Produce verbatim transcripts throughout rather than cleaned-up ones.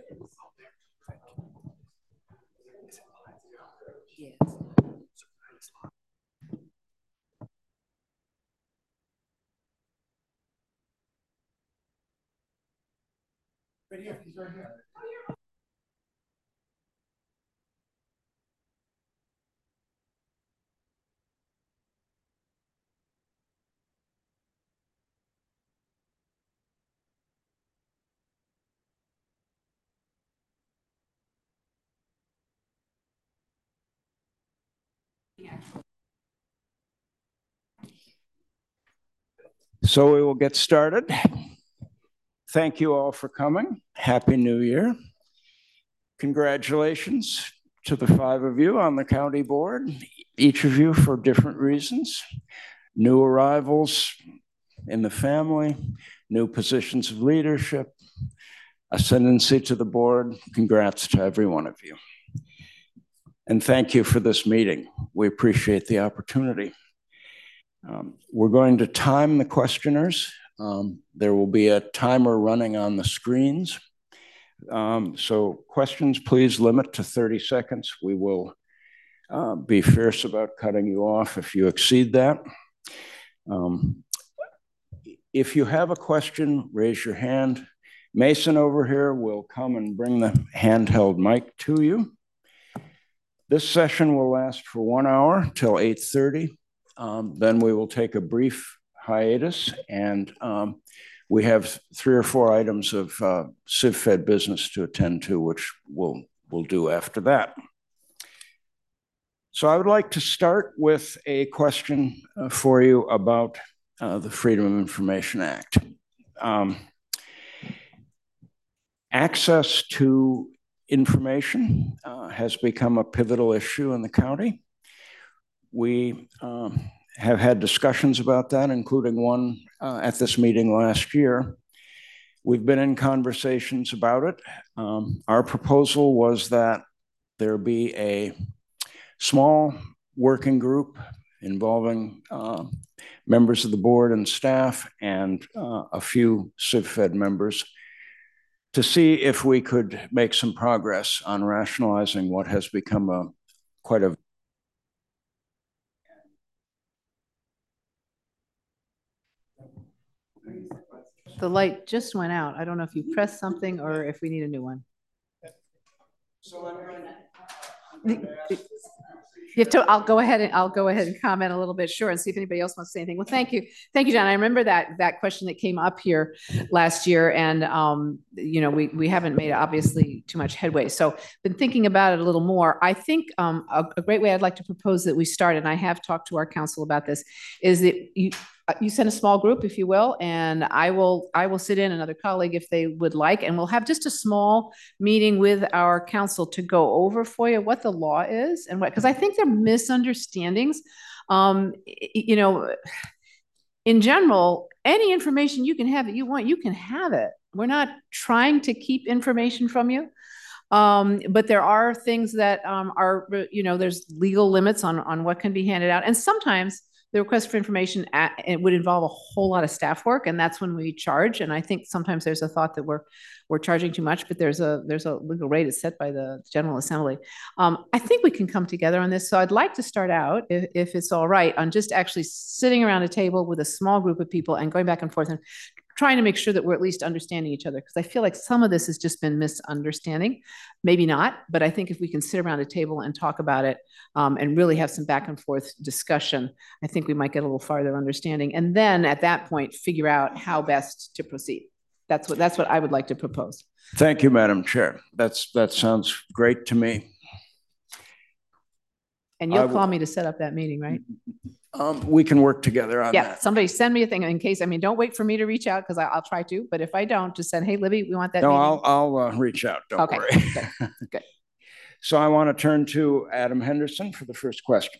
Right here. He's right here. So we will get started. Thank you all for coming. Happy New Year. Congratulations to the five of you on the county board, each of you for different reasons. New arrivals in the family, new positions of leadership, ascendancy to the board. Congrats to every one of you. And thank you for this meeting. We appreciate the opportunity. Um, we're going to time the questioners. Um, there will be a timer running on the screens. Um, so questions, please limit to thirty seconds. We will uh, be fierce about cutting you off if you exceed that. Um, if you have a question, raise your hand. Mason over here will come and bring the handheld mic to you. This session will last for one hour till eight thirty. Um, then we will take a brief hiatus, and um, we have three or four items of uh, CivFed business to attend to, which we'll, we'll do after that. So I would like to start with a question uh, for you about uh, the Freedom of Information Act. Um, access to information uh, has become a pivotal issue in the county. We um, have had discussions about that, including one uh, at this meeting last year. We've been in conversations about it. Um, our proposal was that there be a small working group involving uh, members of the board and staff and uh, a few CivFed members to see if we could make some progress on rationalizing what has become a quite a The light just went out. I don't know if you pressed something or if we need a new one. So you have to, I'll go ahead and I'll go ahead and comment a little bit, sure, and see if anybody else wants to say anything. Well, thank you. Thank you, John. I remember that that question that came up here last year, and um, you know, we we haven't made obviously too much headway. So been thinking about it a little more. I think um, a, a great way I'd like to propose that we start, and I have talked to our council about this, is that you you send a small group, if you will, and I will I will sit in, another colleague if they would like, and we'll have just a small meeting with our council to go over for you what the law is and what, because I think there are misunderstandings. Um, you know, in general, any information you can have that you want, you can have it. We're not trying to keep information from you. Um, but there are things that um, are, you know, there's legal limits on, on what can be handed out. And sometimes the request for information at, it would involve a whole lot of staff work, and that's when we charge. And I think sometimes there's a thought that we're we're charging too much, but there's a there's a legal rate is set by the General Assembly. Um, I think we can come together on this. So I'd like to start out, if, if it's all right, on just actually sitting around a table with a small group of people and going back and forth and trying to make sure that we're at least understanding each other, because I feel like some of this has just been misunderstanding. Maybe not, but I think if we can sit around a table and talk about it um, and really have some back and forth discussion, I think we might get a little farther understanding. And then at that point, figure out how best to proceed. That's what, that's what I would like to propose. Thank you, Madam Chair. That's, that sounds great to me. And you'll call me to set up that meeting, right? Um, we can work together on yeah, that. Yeah, somebody send me a thing in case, I mean, don't wait for me to reach out because I'll try to, but if I don't, just send, hey, Libby, we want that No, meeting. I'll, I'll uh, reach out, don't okay, worry. Good. Good. So I want to turn to Adam Henderson for the first question.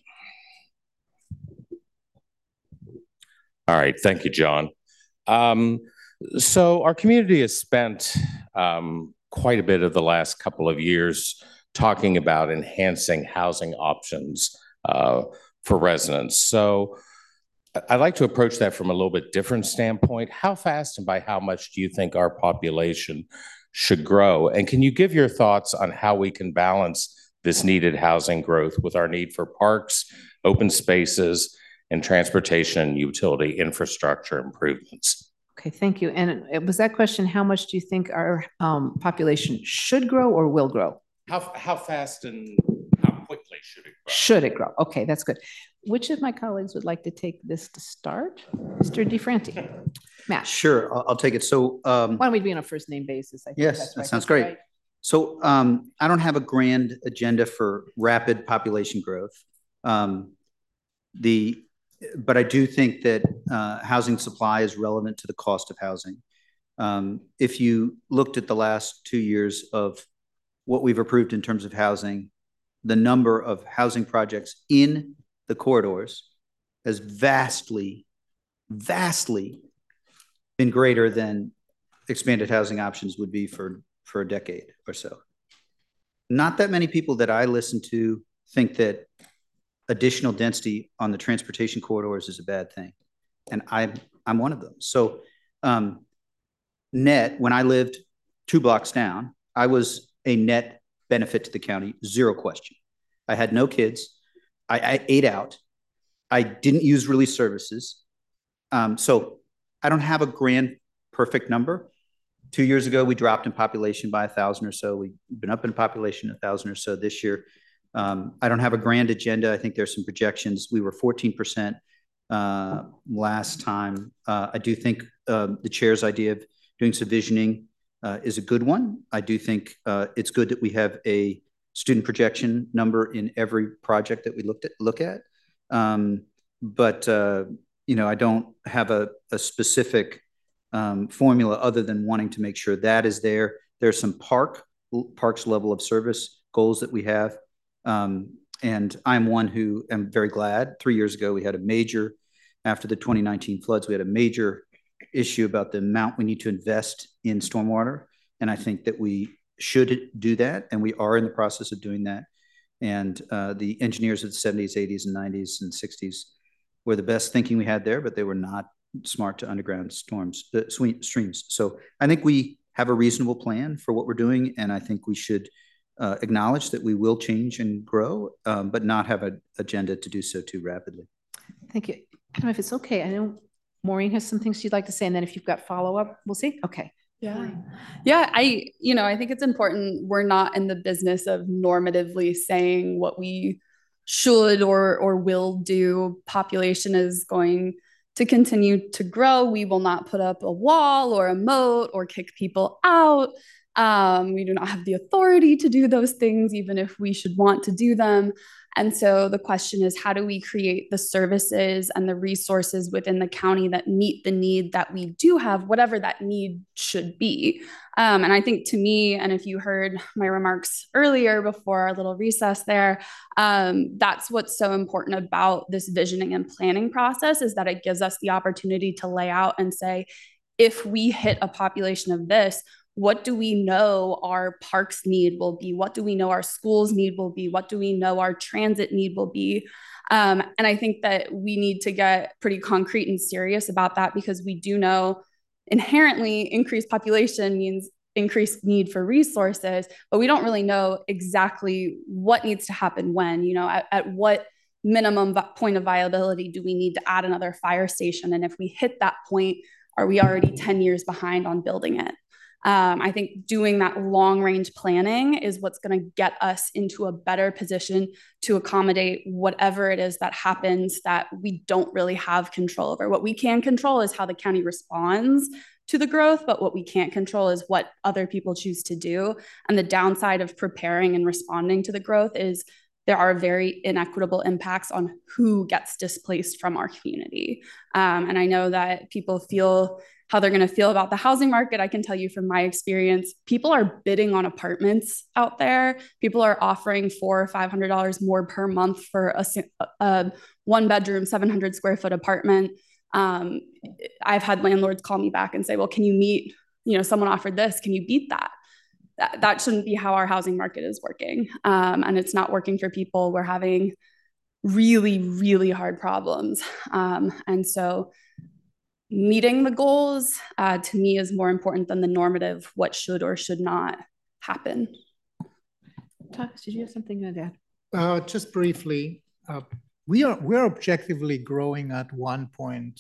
All right, thank you, John. Um, so our community has spent um, quite a bit of the last couple of years talking about enhancing housing options uh, for residents. So I'd like to approach that from a little bit different standpoint. How fast and by how much do you think our population should grow? And can you give your thoughts on how we can balance this needed housing growth with our need for parks, open spaces, and transportation and utility infrastructure improvements? Okay, thank you. And it was that question, how much do you think our um, population should grow or will grow? How, how fast and how quickly should it grow? Should it grow? Okay, that's good. Which of my colleagues would like to take this to start? Mister DeFranti. Matt. Sure, I'll, I'll take it. So, um, why don't we be on a first name basis? I think yes, that's that right. sounds That's great. right. So, um, I don't have a grand agenda for rapid population growth. Um, the, but I do think that uh, housing supply is relevant to the cost of housing. Um, if you looked at the last two years of what we've approved in terms of housing, the number of housing projects in the corridors has vastly, vastly been greater than expanded housing options would be for, for a decade or so. Not that many people that I listen to think that additional density on the transportation corridors is a bad thing. And I'm, I'm one of them. So um, net, when I lived two blocks down, I was a net benefit to the county, zero question. I had no kids. I, I ate out. I didn't use relief services. Um, so I don't have a grand perfect number. Two years ago, we dropped in population by a thousand or so. We've been up in population a thousand or so this year. Um, I don't have a grand agenda. I think there's some projections. We were fourteen percent uh, last time. Uh, I do think uh, the chair's idea of doing some visioning uh, is a good one. I do think uh, it's good that we have a student projection number in every project that we looked at, look at. Um, but, uh, you know, I don't have a, a specific um, formula other than wanting to make sure that is there. There's some park, parks level of service goals that we have. Um, and I'm one who am very glad. Three years ago, we had a major, after the twenty nineteen floods, we had a major issue about the amount we need to invest in stormwater. And I think that we should do that. And we are in the process of doing that. And uh, the engineers of the seventies, eighties, and nineties and sixties were the best thinking we had there, but they were not smart to underground storms, uh, streams. So I think we have a reasonable plan for what we're doing. And I think we should uh, acknowledge that we will change and grow, um, but not have an agenda to do so too rapidly. Thank you. I don't know if it's okay. I know Maureen has some things she'd like to say, and then if you've got follow-up, we'll see. Okay. Yeah. Yeah. I, you know, I think it's important. We're not in the business of normatively saying what we should or, or will do. Population is going to continue to grow. We will not put up a wall or a moat or kick people out. Um, we do not have the authority to do those things, even if we should want to do them. And so the question is, how do we create the services and the resources within the county that meet the need that we do have, whatever that need should be? Um, and I think to me, and if you heard my remarks earlier before our little recess there, um, that's what's so important about this visioning and planning process, is that it gives us the opportunity to lay out and say, if we hit a population of this, what do we know our parks need will be? What do we know our schools need will be? What do we know our transit need will be? Um, and I think that we need to get pretty concrete and serious about that, because we do know inherently increased population means increased need for resources, but we don't really know exactly what needs to happen when, you know, at, at what minimum point of viability do we need to add another fire station? And if we hit that point, are we already ten years behind on building it? Um, I think doing that long range planning is what's going to get us into a better position to accommodate whatever it is that happens that we don't really have control over. What we can control is how the county responds to the growth, but what we can't control is what other people choose to do. And the downside of preparing and responding to the growth is there are very inequitable impacts on who gets displaced from our community. Um, and I know that people feel how they're going to feel about the housing market. I can tell you from my experience, people are bidding on apartments out there. People are offering four or five hundred dollars more per month for a, a one bedroom, seven hundred square foot apartment. Um, I've had landlords call me back and say, well, can you meet, you know, someone offered this, can you beat that? That, that shouldn't be how our housing market is working. Um, and it's not working for people. We're having really, really hard problems. Um, and so meeting the goals, uh, to me, is more important than the normative, what should or should not happen. Thomas, did you have something to add? Uh, just briefly, uh, we are we're objectively growing at one point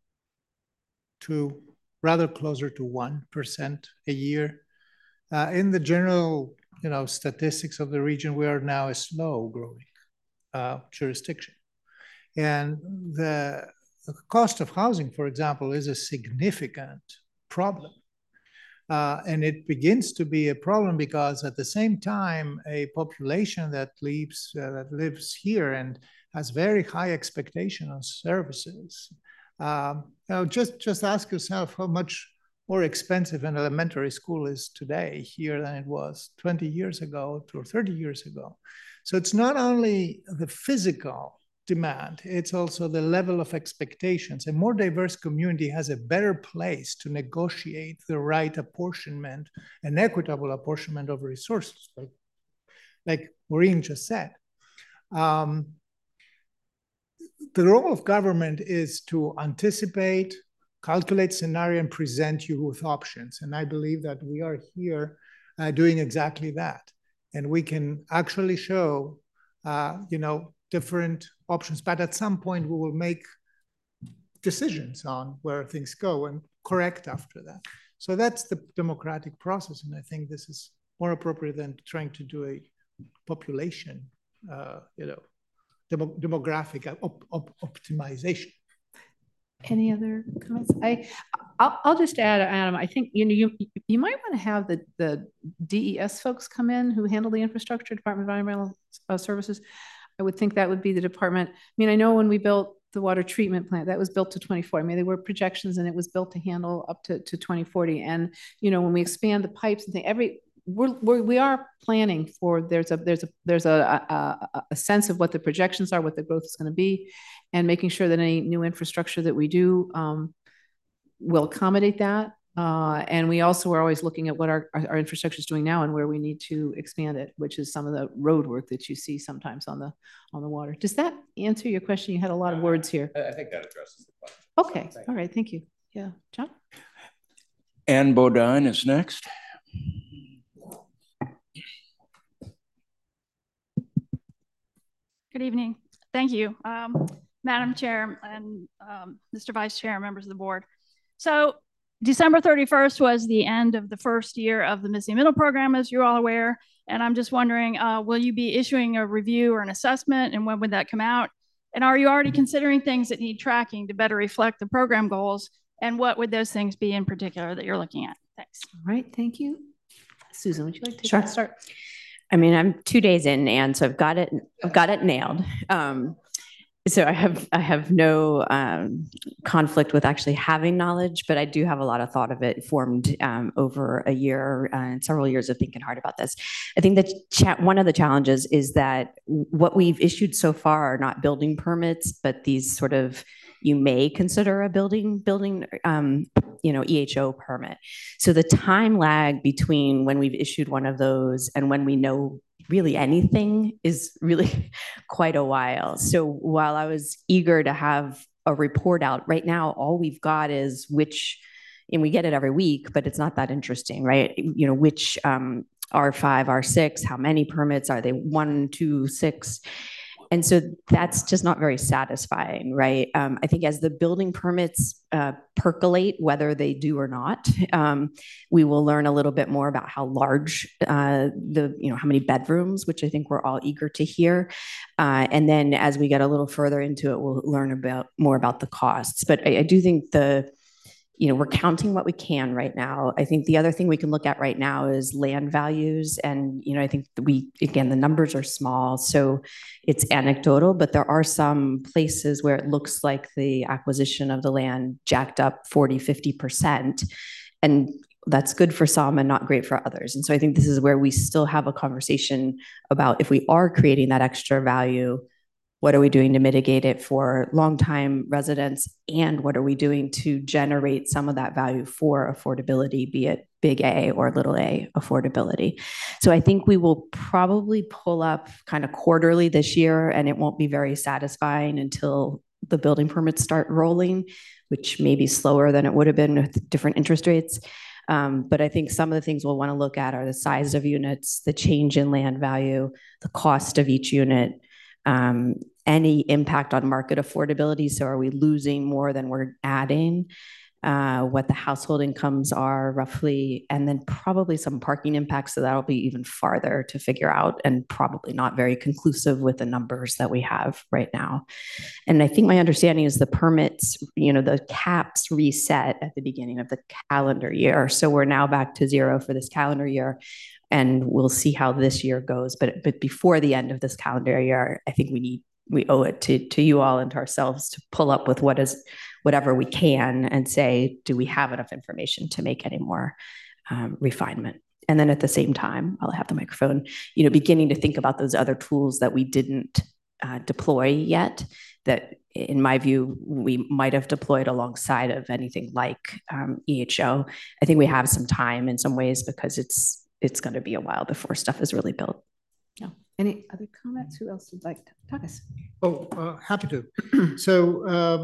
two, rather closer to one percent a year. Uh, in the general, you know, statistics of the region, we are now a slow growing uh, jurisdiction, and the, the cost of housing, for example, is a significant problem. Uh, and it begins to be a problem because at the same time, a population that lives, uh, that lives here and has very high expectation on services. Um, you know, just, just ask yourself how much more expensive an elementary school is today here than it was twenty years ago or thirty years ago. So it's not only the physical demand, it's also the level of expectations. A more diverse community has a better place to negotiate the right apportionment and equitable apportionment of resources, like, like Maureen just said. Um, the role of government is to anticipate, calculate scenario, and present you with options. And I believe that we are here uh, doing exactly that. And we can actually show, uh, you know, different options, but at some point we will make decisions on where things go and correct after that. So that's the democratic process, and I think this is more appropriate than trying to do a population, uh, you know, demo demographic op op optimization. Any other comments? I, I'll, I'll just add, Adam, I think, you know, you, you might want to have the, the D E S folks come in who handle the infrastructure, Department of Environmental uh, Services. I would think that would be the department. I mean, I know when we built the water treatment plant, that was built to twenty forty. I mean, there were projections and it was built to handle up to, to twenty forty. And, you know, when we expand the pipes and things, every, we're, we're, we are planning for, there's a, there's a, there's a, a, a sense of what the projections are, what the growth is going to be, and making sure that any new infrastructure that we do um, will accommodate that. Uh, and we also are always looking at what our, our, our infrastructure is doing now and where we need to expand it, which is some of the road work that you see sometimes on the on the water. Does that answer your question? You had a lot of words here. I think that addresses the question. Okay. So, all right. Thank you. Yeah. John? Ann Bodine is next. Good evening. Thank you, um, Madam Chair and um, Mister Vice Chair, members of the board. So December thirty-first was the end of the first year of the Missing Middle program, as you're all aware. And I'm just wondering, uh, will you be issuing a review or an assessment, and when would that come out? And are you already considering things that need tracking to better reflect the program goals? And what would those things be in particular that you're looking at? Thanks. All right. Thank you. Susan, would you like to sure. start? I mean, I'm two days in, and so I've got it, I've got it nailed. Um, so I have, I have no um, conflict with actually having knowledge, but I do have a lot of thought of it formed um, over a year uh, and several years of thinking hard about this. I think that cha one of the challenges is that what we've issued so far are not building permits, but these sort of, you may consider a building, building, um, you know, E H O permit. So the time lag between when we've issued one of those and when we know really anything is really quite a while. So while I was eager to have a report out, right now, all we've got is which, and we get it every week, but it's not that interesting, right? You know, which um, R five, R six, how many permits, are they one, two, six? And so that's just not very satisfying, right? Um, I think as the building permits uh, percolate, whether they do or not, um, we will learn a little bit more about how large uh, the, you know, how many bedrooms, which I think we're all eager to hear. Uh, and then as we get a little further into it, we'll learn about more about the costs. But I, I do think the, you know, we're counting what we can right now. I think the other thing we can look at right now is land values. And, you know, I think we, again, the numbers are small, so it's anecdotal, but there are some places where it looks like the acquisition of the land jacked up forty, fifty percent. And that's good for some and not great for others. And so I think this is where we still have a conversation about if we are creating that extra value, what are we doing to mitigate it for longtime residents? And what are we doing to generate some of that value for affordability, be it big A or little a affordability? So I think we will probably pull up kind of quarterly this year, and it won't be very satisfying until the building permits start rolling, which may be slower than it would have been with different interest rates. Um, but I think some of the things we'll want to look at are the size of units, the change in land value, the cost of each unit, um, any impact on market affordability. So are we losing more than we're adding? Uh, what the household incomes are roughly, and then probably some parking impacts. So that'll be even farther to figure out and probably not very conclusive with the numbers that we have right now. And I think my understanding is the permits, you know, the caps reset at the beginning of the calendar year. So we're now back to zero for this calendar year, and we'll see how this year goes. But, but before the end of this calendar year, I think we need, we owe it to, to you all and to ourselves to pull up with what is, whatever we can and say, do we have enough information to make any more um, refinement? And then at the same time, I'll have the microphone, you know, beginning to think about those other tools that we didn't uh, deploy yet, that in my view, we might have deployed alongside of anything like um, E H O. I think we have some time in some ways because it's, it's going to be a while before stuff is really built. Yeah. Any other comments? Who else would like to talk us? Oh, uh, happy to. So, um,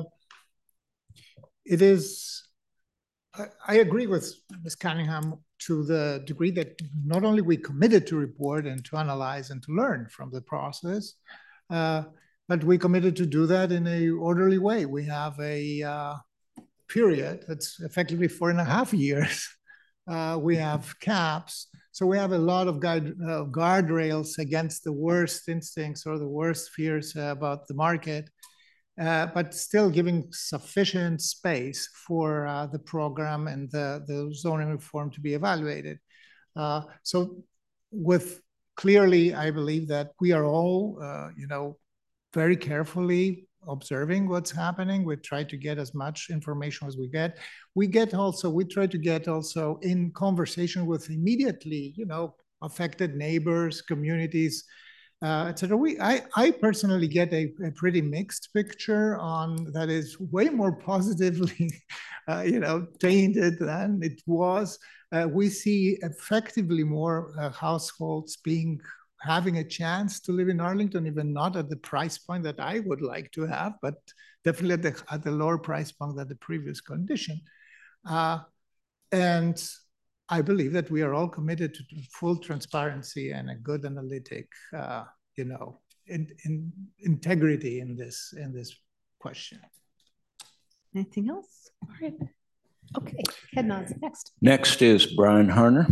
it is, I, I agree with Miz Cunningham to the degree that not only we committed to report and to analyze and to learn from the process, uh, but we committed to do that in a orderly way. We have a uh, period that's effectively four and a half years. Uh, we have caps. So we have a lot of guide, uh, guardrails against the worst instincts or the worst fears uh, about the market. Uh, but still giving sufficient space for uh, the program and the, the zoning reform to be evaluated. Uh, so with clearly, I believe that we are all, uh, you know, very carefully observing what's happening. We try to get as much information as we get. We get also, we try to get also in conversation with immediately, you know, affected neighbors, communities, Uh, et cetera. We, I, I personally get a, a pretty mixed picture on that is way more positively, uh, you know, tainted than it was. Uh, we see effectively more uh, households being having a chance to live in Arlington, even not at the price point that I would like to have, but definitely at the, at the lower price point than the previous condition. Uh, and I believe that we are all committed to full transparency and a good analytic, uh, you know, in, in integrity in this in this question. Anything else? All right. Okay. Head nods next. Next is Brian Harner.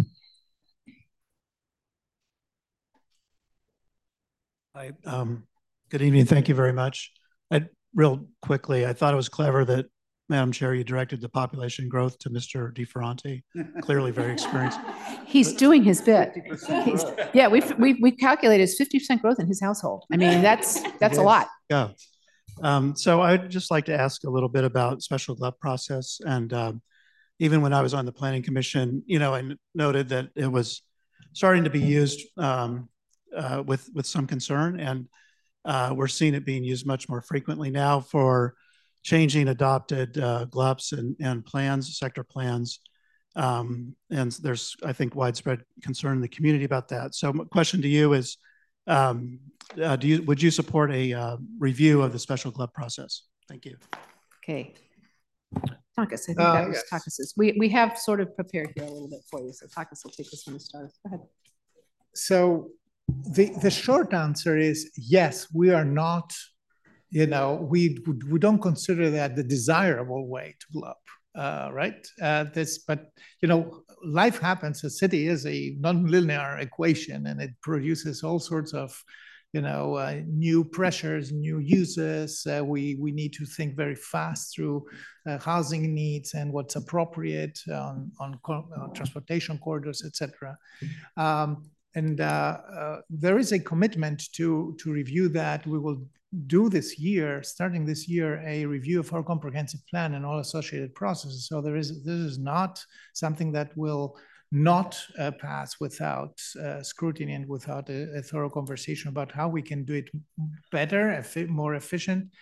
Hi. Um, good evening. Thank you very much. I real quickly, I thought it was clever that Madam Chair, you directed the population growth to Mister DeFerranti, clearly very experienced. He's but, doing his bit. He's, yeah, we've, we've, we've calculated it's fifty percent growth in his household. I mean, that's that's yes. a lot. Yeah. Um, so I'd just like to ask a little bit about special GLUP process. And um, even when I was on the Planning Commission, you know, I noted that it was starting to be used um, uh, with, with some concern. And uh, we're seeing it being used much more frequently now for changing adopted uh, GLUPs and, and plans, sector plans. Um, and there's, I think, widespread concern in the community about that. So my question to you is, um, uh, do you, would you support a uh, review of the special GLUP process? Thank you. Okay. Takis, I think uh, that was yes. Takis's. We, we have sort of prepared here a little bit for you. So Takis will take this one to start. Go ahead. So the, the short answer is yes, we are not, you know, we we don't consider that the desirable way to GLUP, uh, right? Uh, this, but you know, life happens. A city is a nonlinear equation, and it produces all sorts of, you know, uh, new pressures, new uses. Uh, we we need to think very fast through uh, housing needs and what's appropriate on on, on transportation corridors, et cetera. Um, and uh, uh, there is a commitment to to review that. We will do this year, starting this year, a review of our comprehensive plan and all associated processes. So there is, this is not something that will not uh, pass without uh, scrutiny and without a, a thorough conversation about how we can do it better, more efficient.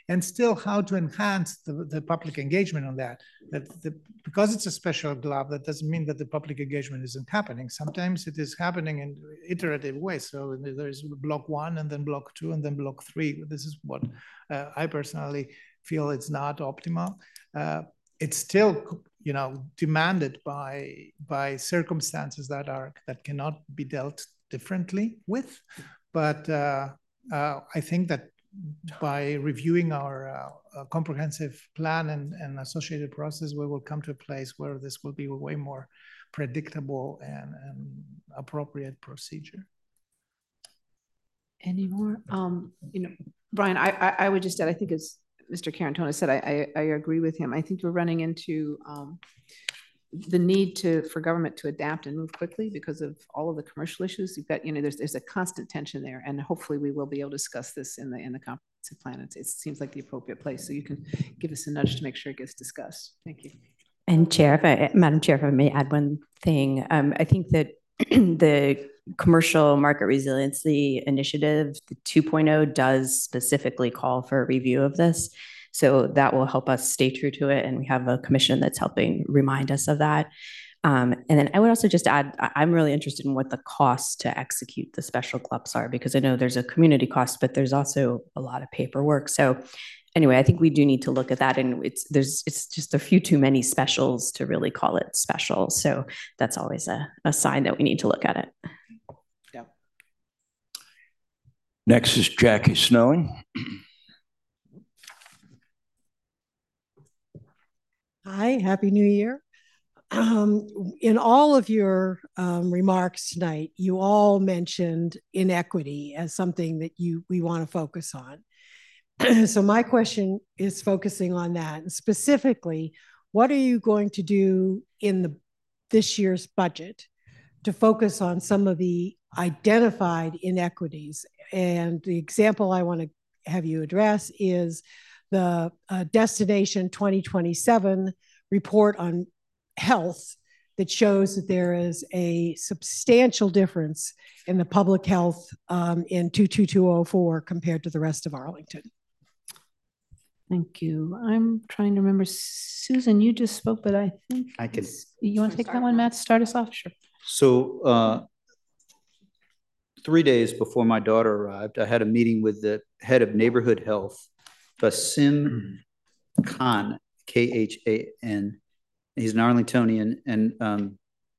and still how to enhance the, the public engagement on that. That the, because it's a special glove, that doesn't mean that the public engagement isn't happening. Sometimes it is happening in iterative ways. So there's block one and then block two and then block three. This is what uh, I personally feel it's not optimal. Uh, it's still, you know, demanded by by circumstances that are that cannot be dealt differently with. But uh, uh, I think that by reviewing our uh, uh, comprehensive plan and, and associated process, we will come to a place where this will be a way more predictable and, and appropriate procedure. Any more? Um, you know, Brian, I, I, I would just add, I think as Mister Carantona said, I, I, I agree with him. I think we're running into um, the need to for government to adapt and move quickly because of all of the commercial issues. You've got, you know, there's there's a constant tension there, and hopefully we will be able to discuss this in the in the comprehensive plan. It's, it seems like the appropriate place, so you can give us a nudge to make sure it gets discussed. Thank you. And Chair, if I, Madam Chair, if I may add one thing, um, I think that the Commercial Market Resiliency Initiative, the two point oh, does specifically call for a review of this. So that will help us stay true to it. And we have a commission that's helping remind us of that. Um, and then I would also just add, I'm really interested in what the costs to execute the special C L U Ps are, because I know there's a community cost, but there's also a lot of paperwork. So anyway, I think we do need to look at that. And it's there's it's just a few too many specials to really call it special. So that's always a, a sign that we need to look at it. Yeah. Next is Jackie Snowing. Hi, Happy New Year. Um, in all of your um, remarks tonight, you all mentioned inequity as something that you we want to focus on. So my question is focusing on that. And specifically, what are you going to do in the this year's budget to focus on some of the identified inequities? And the example I want to have you address is the uh, Destination twenty twenty-seven report on health that shows that there is a substantial difference in the public health um, in two two two oh four compared to the rest of Arlington. Thank you. I'm trying to remember. Susan, you just spoke, but I think I can. You want to take that one, Matt, to start us off? Sure. So uh, three days before my daughter arrived, I had a meeting with the head of neighborhood health, Basim Khan, K H A N. He's an Arlingtonian, and um,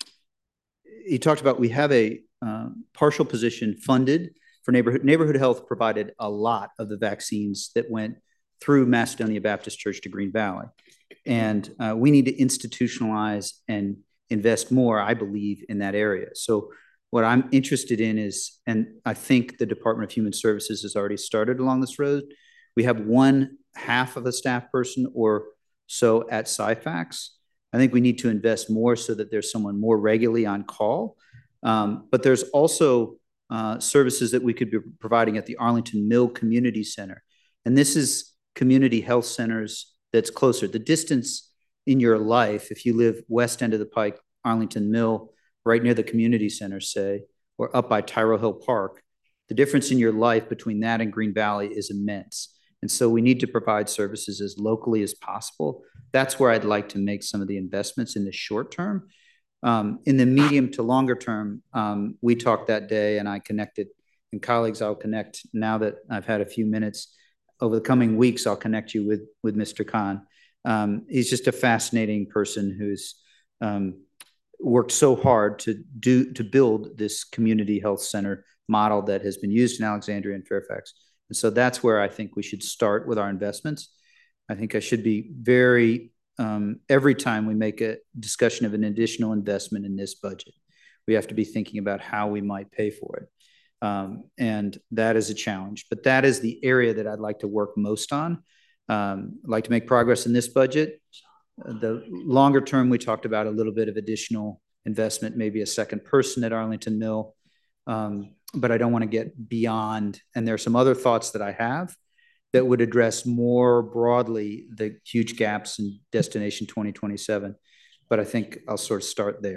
he talked about we have a uh, partial position funded for neighborhood. Neighborhood health provided a lot of the vaccines that went through Macedonia Baptist Church to Green Valley. And uh, we need to institutionalize and invest more, I believe, in that area. So what I'm interested in is, and I think the Department of Human Services has already started along this road, we have one half of a staff person or so at SciFax. I think we need to invest more so that there's someone more regularly on call. Um, but there's also uh, services that we could be providing at the Arlington Mill Community Center. And this is community health centers that's closer. The distance in your life, if you live west end of the Pike, Arlington Mill, right near the community center, say, or up by Tyrell Hill Park, the difference in your life between that and Green Valley is immense. And so we need to provide services as locally as possible. That's where I'd like to make some of the investments in the short term. Um, in the medium to longer term, um, we talked that day and I connected, and colleagues, I'll connect now that I've had a few minutes. Over the coming weeks, I'll connect you with, with Mister Khan. Um, he's just a fascinating person who's um, worked so hard to do to build this community health center model that has been used in Alexandria and Fairfax. And so that's where I think we should start with our investments. I think I should be very, um, every time we make a discussion of an additional investment in this budget, we have to be thinking about how we might pay for it. Um, and that is a challenge, but that is the area that I'd like to work most on. Um, I'd like to make progress in this budget. Uh, the longer term, we talked about a little bit of additional investment, maybe a second person at Arlington Mill. Um, but I don't want to get beyond, and there are some other thoughts that I have that would address more broadly the huge gaps in Destination twenty twenty-seven. But I think I'll sort of start there.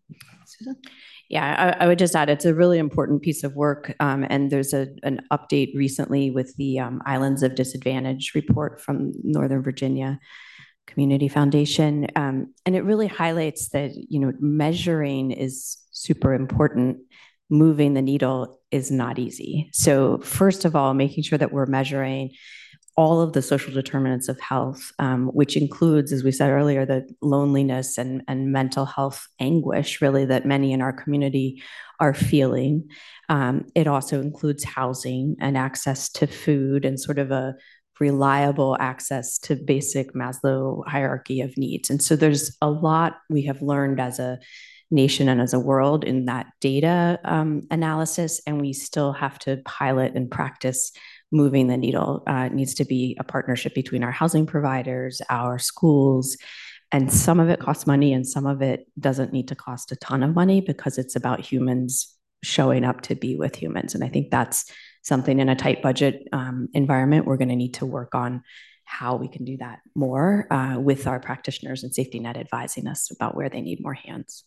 Susan? Yeah, I, I would just add, it's a really important piece of work. Um, and there's a, an update recently with the um, Islands of Disadvantage report from Northern Virginia Community Foundation. Um, and it really highlights that, you know, measuring is super important. Moving the needle is not easy. So first of all, making sure that we're measuring all of the social determinants of health, um, which includes, as we said earlier, the loneliness and, and mental health anguish, really, that many in our community are feeling. Um, it also includes housing and access to food and sort of a reliable access to basic Maslow hierarchy of needs. And so there's a lot we have learned as a nation and as a world in that data um, analysis, and we still have to pilot and practice moving the needle. Uh, it needs to be a partnership between our housing providers, our schools, and some of it costs money and some of it doesn't need to cost a ton of money because it's about humans showing up to be with humans. And I think that's something in a tight budget um, environment we're going to need to work on how we can do that more uh, with our practitioners and safety net advising us about where they need more hands.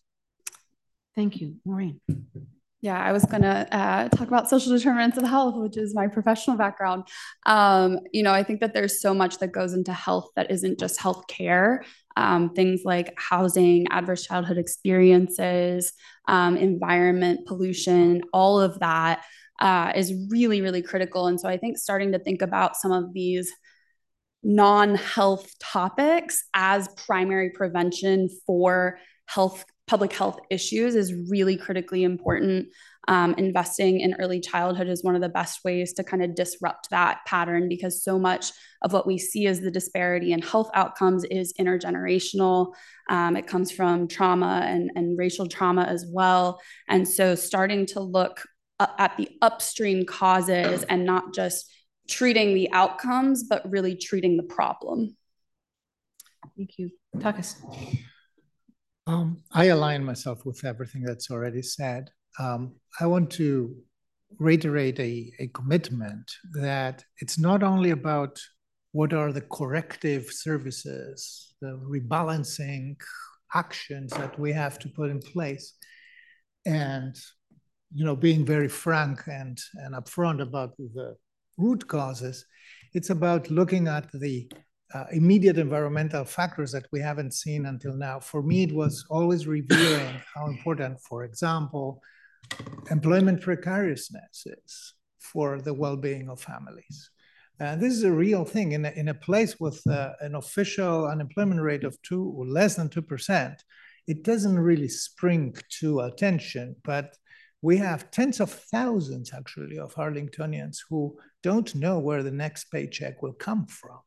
Thank you. Maureen. Yeah, I was going to uh, talk about social determinants of health, which is my professional background. Um, you know, I think that there's so much that goes into health that isn't just health care. Um, things like housing, adverse childhood experiences, um, environment, pollution, all of that uh, is really, really critical. And so I think starting to think about some of these non-health topics as primary prevention for health public health issues is really critically important. Um, investing in early childhood is one of the best ways to kind of disrupt that pattern because so much of what we see as the disparity in health outcomes is intergenerational. Um, it comes from trauma and, and racial trauma as well. And so starting to look at the upstream causes and not just treating the outcomes, but really treating the problem. Thank you. Takis. Um, I align myself with everything that's already said. Um, I want to reiterate a, a commitment that it's not only about what are the corrective services, the rebalancing actions that we have to put in place, and you know, being very frank and, and upfront about the root causes. It's about looking at the Uh, immediate environmental factors that we haven't seen until now. For me, it was always revealing how important, for example, employment precariousness is for the well-being of families. And this is a real thing. In a, in a place with uh, an official unemployment rate of two or less than two percent, it doesn't really spring to attention, but we have tens of thousands, actually, of Arlingtonians who don't know where the next paycheck will come from.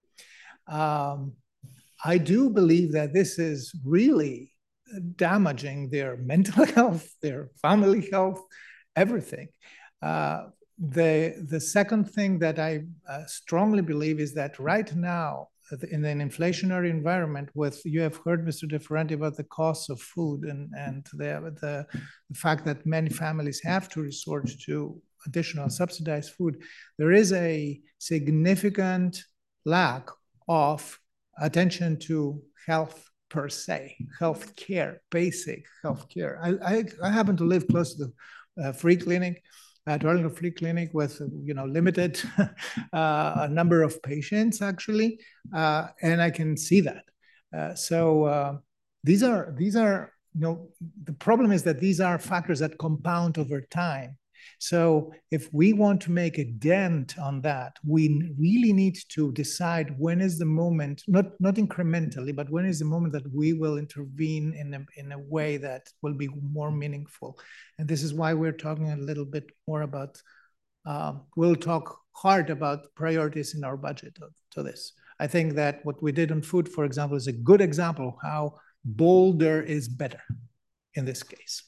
Um, I do believe that this is really damaging their mental health, their family health, everything. Uh, the, the second thing that I uh, strongly believe is that right now, in an inflationary environment with, you have heard Mister DeFerrari about the costs of food and, and the, the, the fact that many families have to resort to additional subsidized food, there is a significant lack of attention to health per se, health care, basic health care. I, I, I happen to live close to the uh, free clinic, at Arlington Free Clinic with, you know, limited uh, a number of patients actually, uh, and I can see that. Uh, so uh, these are, these are, you know, the problem is that these are factors that compound over time. So if we want to make a dent on that, we really need to decide when is the moment, not, not incrementally, but when is the moment that we will intervene in a, in a way that will be more meaningful. And this is why we're talking a little bit more about, uh, we'll talk hard about priorities in our budget to, to this. I think that what we did on food, for example, is a good example of how bolder is better in this case.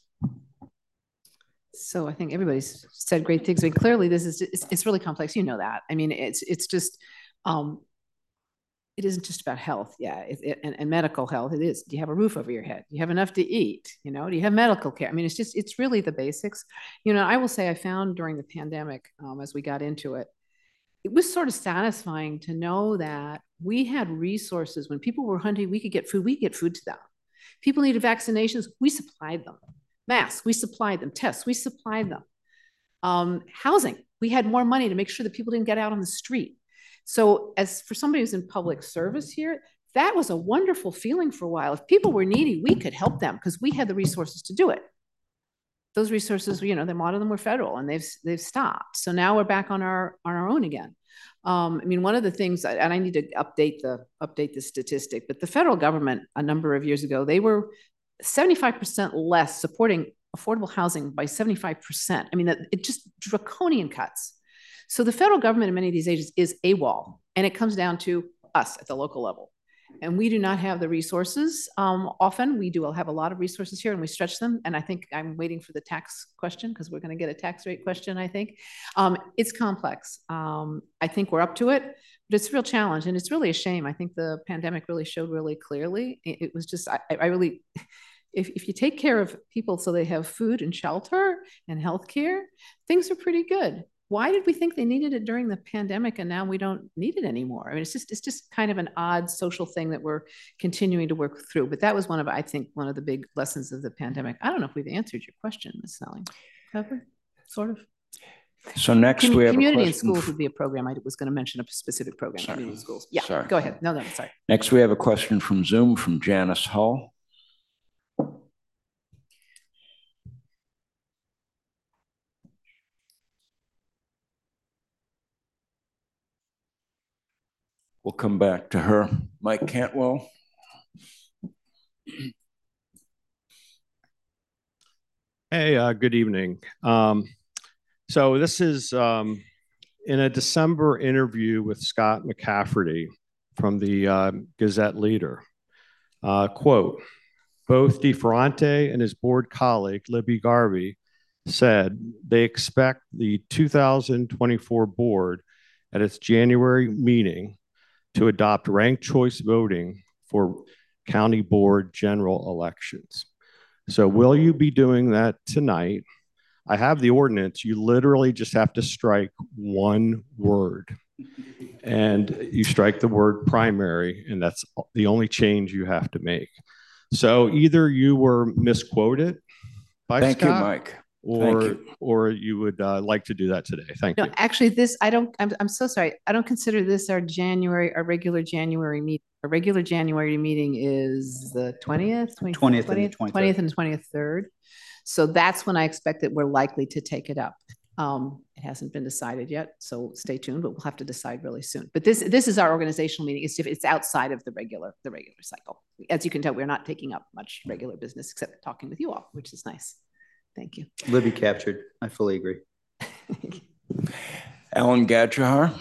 So I think everybody's said great things. I mean, clearly this is, it's, it's really complex. You know that. I mean, it's, it's just, um, it isn't just about health. Yeah. It, it, and, and medical health. It is. Do you have a roof over your head? Do you have enough to eat? You know, do you have medical care? I mean, it's just, it's really the basics. You know, I will say I found during the pandemic, um, as we got into it, it was sort of satisfying to know that we had resources when people were hungry, we could get food, we could get food to them. People needed vaccinations. We supplied them. Masks, we supplied them. Tests, we supplied them. Um, housing, we had more money to make sure that people didn't get out on the street. So as for somebody who's in public service here, that was a wonderful feeling for a while. If people were needy, we could help them because we had the resources to do it. Those resources, you know, a lot of them were federal and they've, they've stopped. So now we're back on our, on our own again. Um, I mean, one of the things, and I need to update the, update the statistic, but the federal government a number of years ago, they were seventy-five percent less supporting affordable housing by seventy-five percent. I mean, that it just draconian cuts. So the federal government in many of these agencies is AWOL, and it comes down to us at the local level. And we do not have the resources. Um, often we do have a lot of resources here and we stretch them. And I think I'm waiting for the tax question because we're going to get a tax rate question, I think. Um, it's complex. Um, I think we're up to it, but it's a real challenge. And it's really a shame. I think the pandemic really showed really clearly. It, it was just, I, I really, if, if you take care of people so they have food and shelter and healthcare, things are pretty good. Why did we think they needed it during the pandemic and now we don't need it anymore? I mean, it's just, it's just kind of an odd social thing that we're continuing to work through. But that was one of, I think, one of the big lessons of the pandemic. I don't know if we've answered your question, Miz Snelling. Covered, sort of. So next Com we have community a in schools would be a program. I was going to mention a specific program. Sorry. Community in schools. Yeah, Sorry. Go ahead. No, no, sorry. Next we have a question from Zoom from Janice Hull. We'll come back to her. Mike Cantwell. Hey, uh, good evening. Um, so this is um, in a December interview with Scott McCafferty from the uh, Gazette Leader. Uh, quote, both DeFerrante and his board colleague, Libby Garvey, said they expect the two thousand twenty-four board at its January meeting to adopt ranked choice voting for county board general elections. So will you be doing that tonight? I have the ordinance. You literally just have to strike one word. And you strike the word primary, and that's the only change you have to make. So either you were misquoted by Thank Scott, you, Mike. or Thank you. or you would uh, like to do that today. Thank No, you. actually, this, I don't, I'm, I'm so sorry. I don't consider this our January, our regular January meeting. Our regular January meeting is the twentieth? twentieth and the twenty-third. twentieth and the twenty-third. So that's when I expect that we're likely to take it up. Um, it hasn't been decided yet, so stay tuned, but we'll have to decide really soon. But this, this is our organizational meeting. It's, it's outside of the regular, the regular cycle. As you can tell, we're not taking up much regular business except talking with you all, which is nice. Thank you. Libby captured. I fully agree. Alan Gadjahar.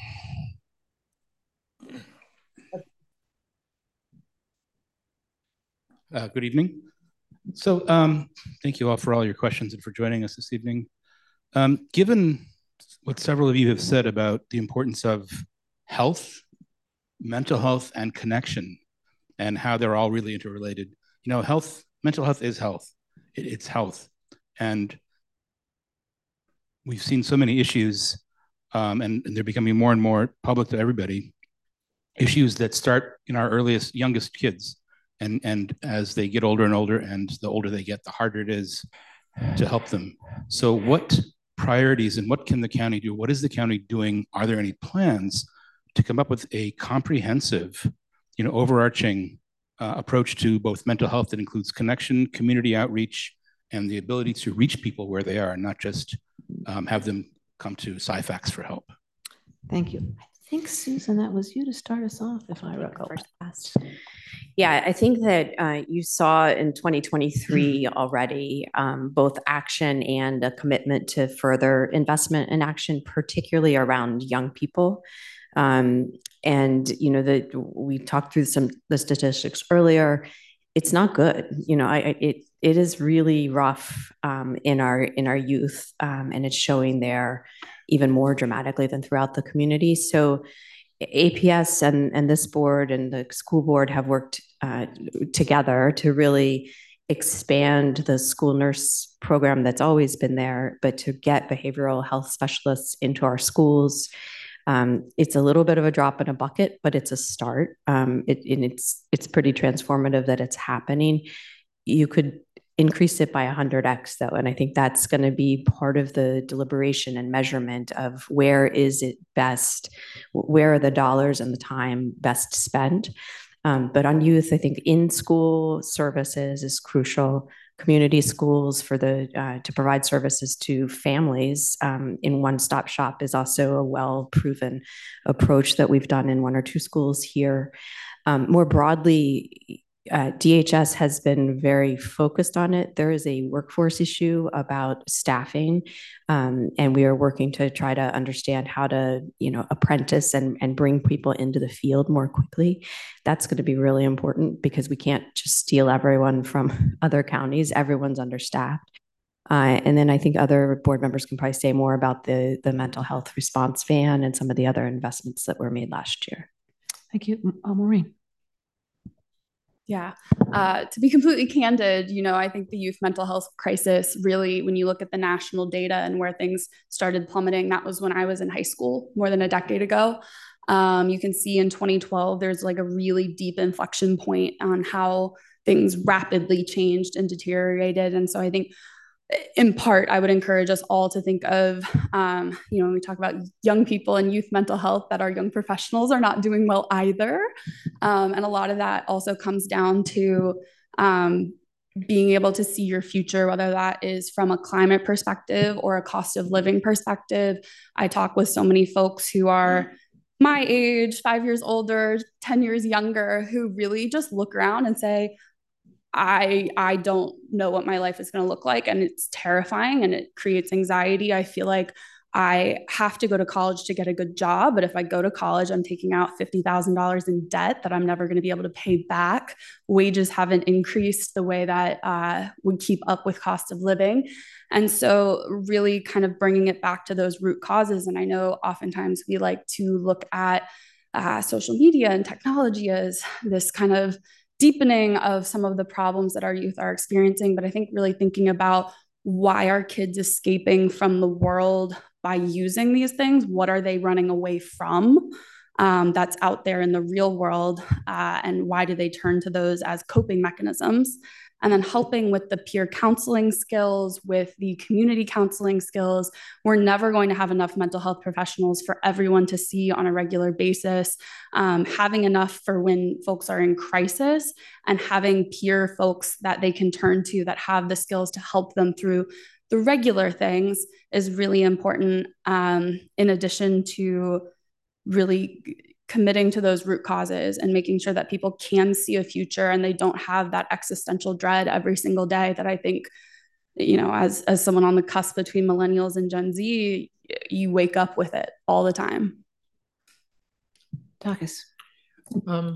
Uh, good evening. So um, thank you all for all your questions and for joining us this evening. Um, given what several of you have said about the importance of health, mental health, and connection, and how they're all really interrelated, you know, health, mental health is health. It, it's health. And we've seen so many issues, um, and, and they're becoming more and more public to everybody, issues that start in our earliest, youngest kids. And, and as they get older and older, and the older they get, the harder it is to help them. So what priorities and what can the county do? What is the county doing? Are there any plans to come up with a comprehensive, you know, overarching uh, approach to both mental health that includes connection, community outreach, and the ability to reach people where they are, not just um, have them come to SciFax for help? Thank you. I think, Susan, that was you to start us off, if I recall. First. Yeah, I think that uh, you saw in twenty twenty-three already um, both action and a commitment to further investment in action, particularly around young people. Um, and, you know, the, we talked through some the statistics earlier. It's not good. You know, I, it it is really rough um, in our in our youth, um, and it's showing there even more dramatically than throughout the community. So A P S and, and this board and the school board have worked uh, together to really expand the school nurse program that's always been there, but to get behavioral health specialists into our schools, Um, it's a little bit of a drop in a bucket, but it's a start. Um, it, and it's it's pretty transformative that it's happening. You could increase it by one hundred x though, and I think that's going to be part of the deliberation and measurement of where is it best, where are the dollars and the time best spent. Um, but on youth, I think in-school services is crucial. Community schools for the uh, to provide services to families um, in one-stop shop is also a well-proven approach that we've done in one or two schools here. Um, more broadly, uh, D H S has been very focused on it. There is a workforce issue about staffing, um, and we are working to try to understand how to, you know, apprentice and, and bring people into the field more quickly. That's going to be really important because we can't just steal everyone from other counties. Everyone's understaffed. Uh, and then I think other board members can probably say more about the, the mental health response van and some of the other investments that were made last year. Thank you. Uh, Maureen. Yeah, uh, to be completely candid, you know, I think the youth mental health crisis really, when you look at the national data and where things started plummeting, that was when I was in high school more than a decade ago. Um, you can see in twenty twelve, there's like a really deep inflection point on how things rapidly changed and deteriorated. And so I think in part, I would encourage us all to think of, um, you know, when we talk about young people and youth mental health, that our young professionals are not doing well either. Um, and a lot of that also comes down to um, being able to see your future, whether that is from a climate perspective or a cost of living perspective. I talk with so many folks who are my age, five years older, ten years younger, who really just look around and say, I I don't know what my life is going to look like, and it's terrifying and it creates anxiety. I feel like I have to go to college to get a good job, but if I go to college, I'm taking out fifty thousand dollars in debt that I'm never going to be able to pay back. Wages haven't increased the way that uh, would keep up with cost of living. And so really kind of bringing it back to those root causes. And I know oftentimes we like to look at uh, social media and technology as this kind of deepening of some of the problems that our youth are experiencing. But I think really thinking about why are kids escaping from the world by using these things? What are they running away from um, that's out there in the real world? Uh, and why do they turn to those as coping mechanisms? And then helping with the peer counseling skills, with the community counseling skills. We're never going to have enough mental health professionals for everyone to see on a regular basis. Um, having enough for when folks are in crisis, and having peer folks that they can turn to that have the skills to help them through the regular things is really important, um, in addition to really committing to those root causes and making sure that people can see a future and they don't have that existential dread every single day that I think, you know, as, as someone on the cusp between millennials and Gen Z, you wake up with it all the time. Takis. Um,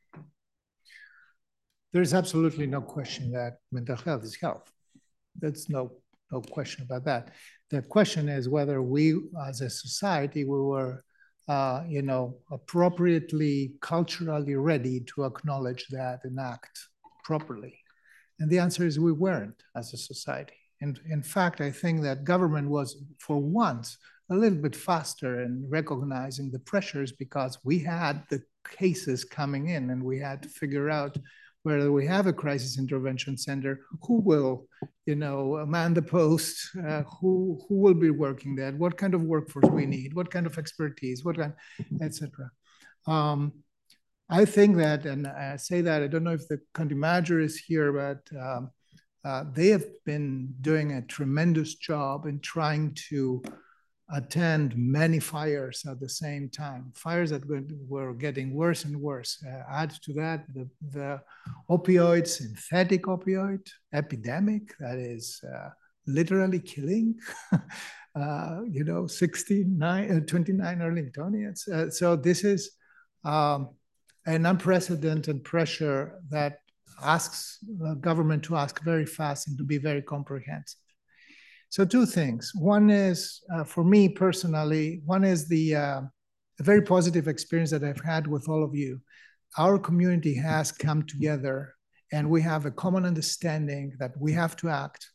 there's absolutely no question that mental health is health. There's no, no question about that. The question is whether we as a society, we were Uh, you know, appropriately culturally ready to acknowledge that and act properly. And the answer is we weren't as a society. And in fact, I think that government was, for once, a little bit faster in recognizing the pressures because we had the cases coming in and we had to figure out whether we have a crisis intervention center, who will, you know, man the post, uh, who who will be working there, what kind of workforce we need, what kind of expertise, what kind, et cetera. Um, I think that, and I say that, I don't know if the county manager is here, but um, uh, they have been doing a tremendous job in trying to attend many fires at the same time, fires that were getting worse and worse. Uh, add to that the, the opioid, synthetic opioid epidemic that is uh, literally killing, uh, you know, sixty-nine, uh, twenty-nine Arlingtonians. Uh, so this is um, an unprecedented pressure that asks the government to ask very fast and to be very comprehensive. So two things. One is, uh, for me personally, one is the uh, a very positive experience that I've had with all of you. Our community has come together and we have a common understanding that we have to act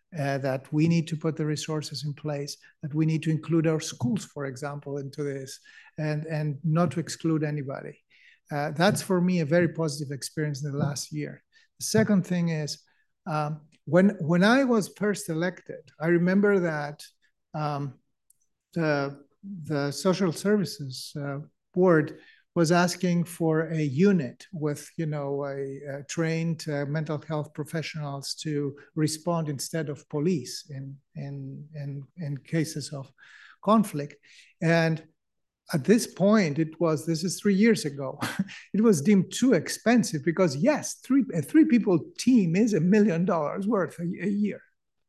uh, that we need to put the resources in place, that we need to include our schools, for example, into this, and, and not to exclude anybody. Uh, that's for me a very positive experience in the last year. The second thing is, um, when, when I was first elected, I remember that um, the, the social services uh, board was asking for a unit with, you know, a, a trained uh, mental health professionals to respond instead of police in, in, in, in cases of conflict. And at this point, it was, this is three years ago, it was deemed too expensive because yes, three, a three people team is a million dollars worth a, a year.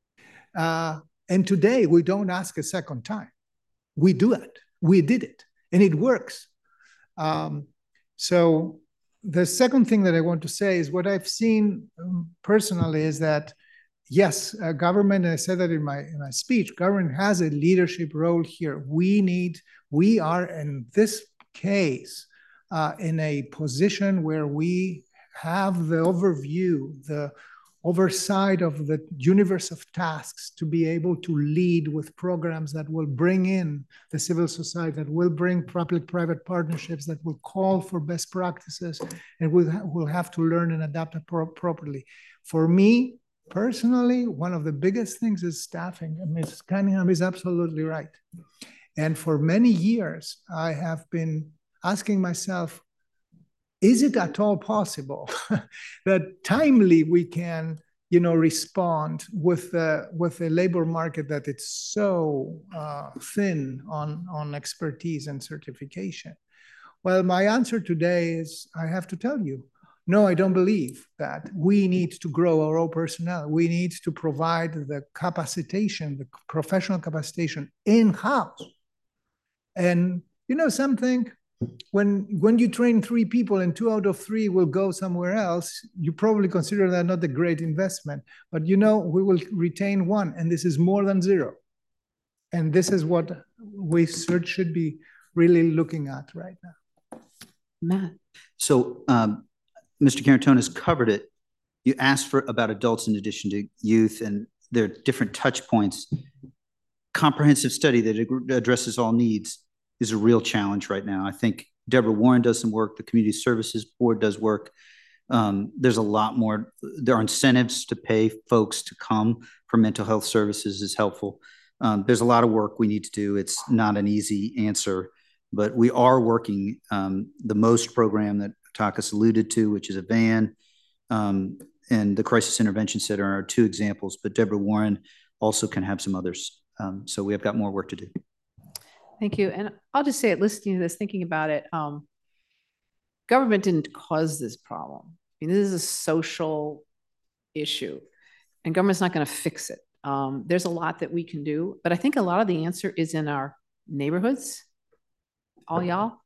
Uh, and today we don't ask a second time. We do it, we did it, and it works. Um, so the second thing that I want to say is what I've seen um, personally is that, yes, uh, government, and I said that in my, in my speech, government has a leadership role here. We need, we are in this case uh, in a position where we have the overview, the oversight of the universe of tasks to be able to lead with programs that will bring in the civil society, that will bring public-private partnerships, that will call for best practices, and we'll, ha we'll have to learn and adapt it pro properly. For me, personally, one of the biggest things is staffing, and Miz Cunningham is absolutely right. And for many years, I have been asking myself, is it at all possible that timely we can, you know, respond with the, with a labor market that it's so uh, thin on, on expertise and certification? Well, my answer today is, I have to tell you, no, I don't believe that. We need to grow our own personnel. We need to provide the capacitation, the professional capacitation in-house. And you know something? When, when you train three people and two out of three will go somewhere else, you probably consider that not a great investment. But you know, we will retain one, and this is more than zero. And this is what we should be really looking at right now. Matt. So um, Mister Carantonis covered it. You asked for about adults in addition to youth, and there are different touch points. Comprehensive study that addresses all needs is a real challenge right now. I think Deborah Warren does some work. The Community Services Board does work. Um, there's a lot more. There are incentives to pay folks to come for mental health services is helpful. Um, there's a lot of work we need to do. It's not an easy answer, but we are working. Um, the MOST program that Takis alluded to, which is a van, um, and the Crisis Intervention Center are two examples, but Deborah Warren also can have some others. Um, so we have got more work to do. Thank you. And I'll just say it, listening to this, thinking about it, um, government didn't cause this problem. I mean, this is a social issue, and government's not going to fix it. Um, there's a lot that we can do, but I think a lot of the answer is in our neighborhoods, all y'all.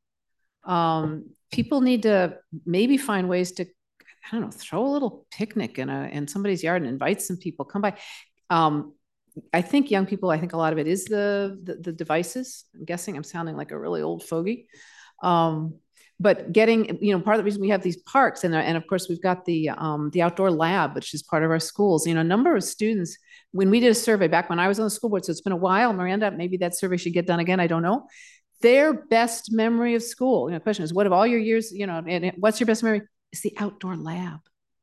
Um, people need to maybe find ways to, I don't know, throw a little picnic in, a, in somebody's yard and invite some people, come by. Um, I think young people, I think a lot of it is the, the, the devices. I'm guessing I'm sounding like a really old fogey. Um, but getting, you know, part of the reason we have these parks, and, and of course we've got the, um, the outdoor lab, which is part of our schools. You know, a number of students, when we did a survey back when I was on the school board, so it's been a while, Miranda, maybe that survey should get done again, I don't know. Their best memory of school, you know, the question is, what of all your years, you know, and what's your best memory? It's the outdoor lab.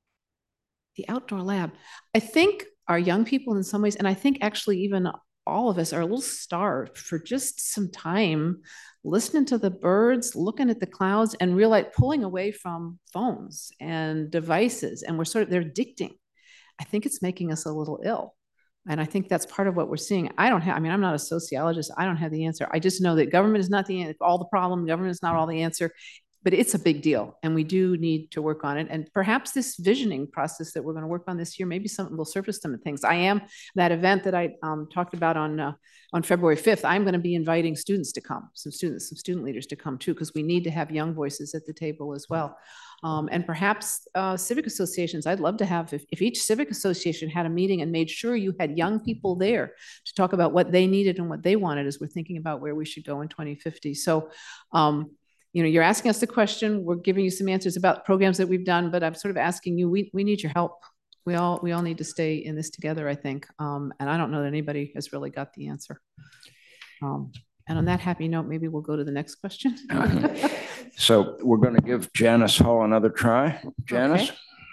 The outdoor lab. I think our young people in some ways, and I think actually even all of us are a little starved for just some time listening to the birds, looking at the clouds, and realize pulling away from phones and devices. And we're sort of, they're addicting. I think it's making us a little ill. And I think that's part of what we're seeing. I don't have, I mean, I'm not a sociologist. I don't have the answer. I just know that government is not the all the problem. Government is not all the answer. But it's a big deal, and we do need to work on it. And perhaps this visioning process that we're going to work on this year, maybe something will surface some things. I am that event that I um, talked about on uh, on February fifth. I'm going to be inviting students to come, some students, some student leaders to come too, because we need to have young voices at the table as well. Um, and perhaps uh, civic associations. I'd love to have, if, if each civic association had a meeting and made sure you had young people there to talk about what they needed and what they wanted as we're thinking about where we should go in twenty fifty. So. Um, You know, you're asking us the question, we're giving you some answers about programs that we've done, but I'm sort of asking you, we, we need your help. we all we all need to stay in this together, I think. Um, and I don't know that anybody has really got the answer. Um, and on that happy note, maybe we'll go to the next question. So we're going to give Janice Hull another try. Janice. Okay.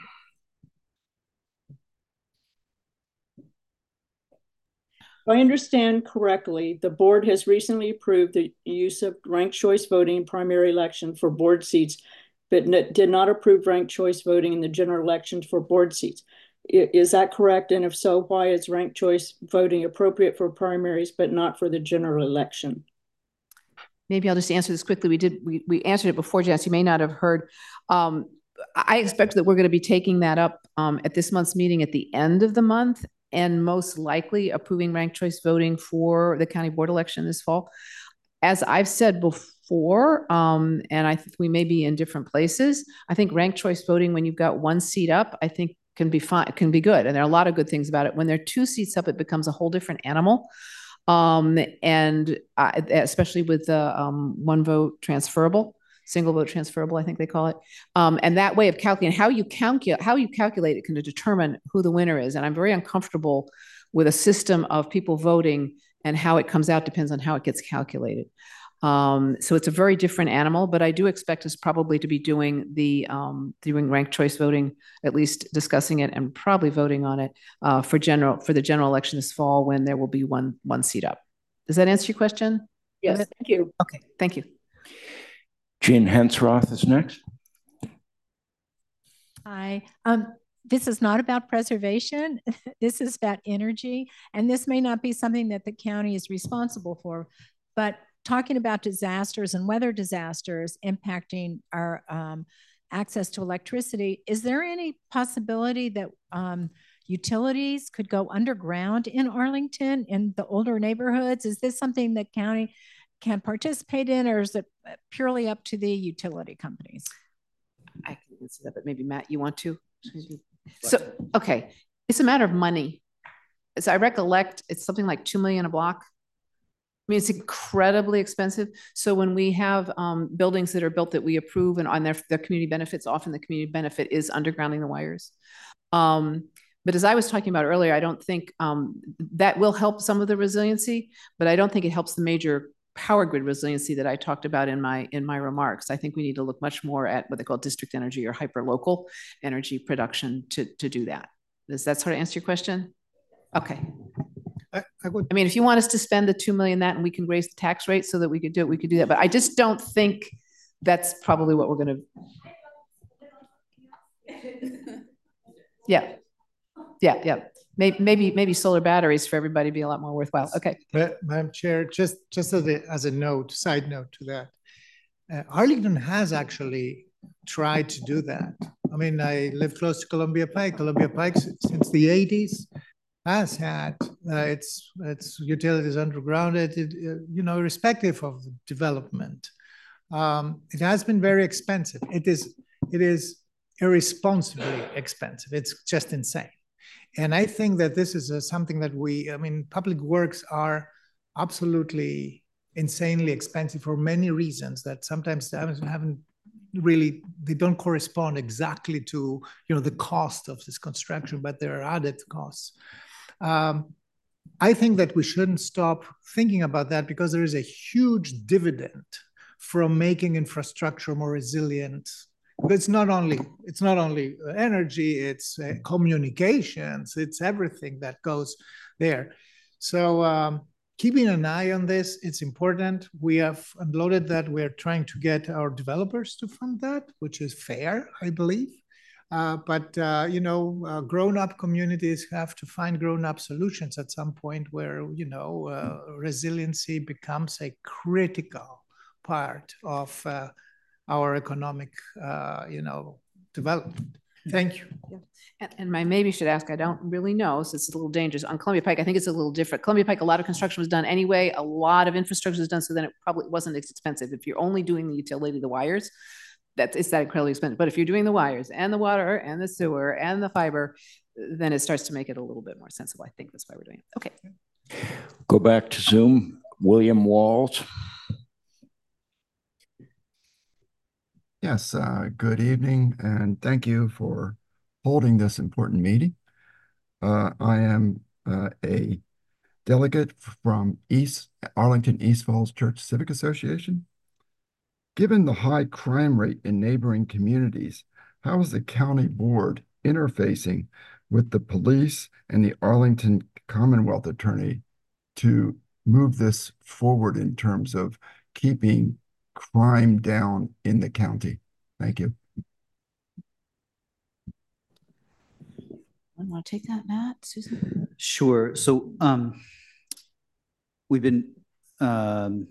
If I understand correctly, the board has recently approved the use of ranked choice voting in primary election for board seats, but did not approve ranked choice voting in the general election for board seats. Is that correct? And if so, why is ranked choice voting appropriate for primaries, but not for the general election? Maybe I'll just answer this quickly. We did, we, we answered it before, Janice. You may not have heard. Um, I expect that we're going to be taking that up um, at this month's meeting at the end of the month, and most likely approving ranked choice voting for the county board election this fall. As I've said before, um, and I think we may be in different places, I think ranked choice voting, when you've got one seat up, I think can be fine, can be good. And there are a lot of good things about it. When there are two seats up, it becomes a whole different animal. Um, and I, especially with the um, one vote transferable, single vote transferable, I think they call it. Um, and that way of calculating how you calculate, how you calculate it can determine who the winner is. And I'm very uncomfortable with a system of people voting, and how it comes out depends on how it gets calculated. Um, so it's a very different animal, but I do expect us probably to be doing the um, doing ranked choice voting, at least discussing it and probably voting on it uh, for general for the general election this fall, when there will be one one seat up. Does that answer your question? Yes, thank you. Okay, thank you. Jean Hensroth is next. Hi. Um, this is not about preservation. This is about energy. And this may not be something that the county is responsible for, but talking about disasters and weather disasters impacting our um, access to electricity, is there any possibility that um, utilities could go underground in Arlington in the older neighborhoods? Is this something that county can participate in, or is it purely up to the utility companies? I can answer that, but maybe Matt, you want to? So, okay, it's a matter of money. As I recollect, it's something like two million a block. I mean, it's incredibly expensive. So when we have um, buildings that are built that we approve and on their, their community benefits, often the community benefit is undergrounding the wires. Um, but as I was talking about earlier, I don't think um, that will help some of the resiliency, but I don't think it helps the major power grid resiliency that I talked about in my in my remarks. I think we need to look much more at what they call district energy or hyper-local energy production to, to do that. Does that sort of answer your question? Okay. I, I would. I mean, if you want us to spend the two million that and we can raise the tax rate so that we could do it, we could do that. But I just don't think that's probably what we're going to. Yeah. Yeah. Yeah. Maybe, maybe, maybe solar batteries for everybody be a lot more worthwhile. Okay. But, Madam Chair, just, just as a, as a note, side note to that, uh, Arlington has actually tried to do that. I mean, I live close to Columbia Pike. Columbia Pike, since the eighties, has had uh, its, its utilities undergrounded, it, uh, you know, irrespective of the development. Um, it has been very expensive. It is, it is irresponsibly expensive. It's just insane. And I think that this is a, something that we, I mean, public works are absolutely insanely expensive for many reasons that sometimes haven't really, they don't correspond exactly to, you know, the cost of this construction, but there are added costs. Um, I think that we shouldn't stop thinking about that, because there is a huge dividend from making infrastructure more resilient. But it's not only, it's not only energy, it's uh, communications, it's everything that goes there. So um, keeping an eye on this, it's important. We have unloaded that. We're trying to get our developers to fund that, which is fair, I believe. Uh, but, uh, you know, uh, grown-up communities have to find grown-up solutions at some point where, you know, uh, resiliency becomes a critical part of uh, our economic, uh, you know, development. Thank you. Yeah. And, and I maybe should ask, I don't really know, so it's a little dangerous. On Columbia Pike, I think it's a little different. Columbia Pike, a lot of construction was done anyway. A lot of infrastructure was done, so then it probably wasn't as expensive. If you're only doing the utility, the wires, that's, it's that incredibly expensive. But if you're doing the wires and the water and the sewer and the fiber, then it starts to make it a little bit more sensible. I think that's why we're doing it. Okay. Go back to Zoom. William Walls. Yes, uh, good evening, and thank you for holding this important meeting. Uh, I am uh, a delegate from East Arlington East Falls Church Civic Association. Given the high crime rate in neighboring communities, how is the county board interfacing with the police and the Arlington Commonwealth Attorney to move this forward in terms of keeping crime down in the county? Thank you. Want to take that, Matt, Susan? Sure. So um, we've been um,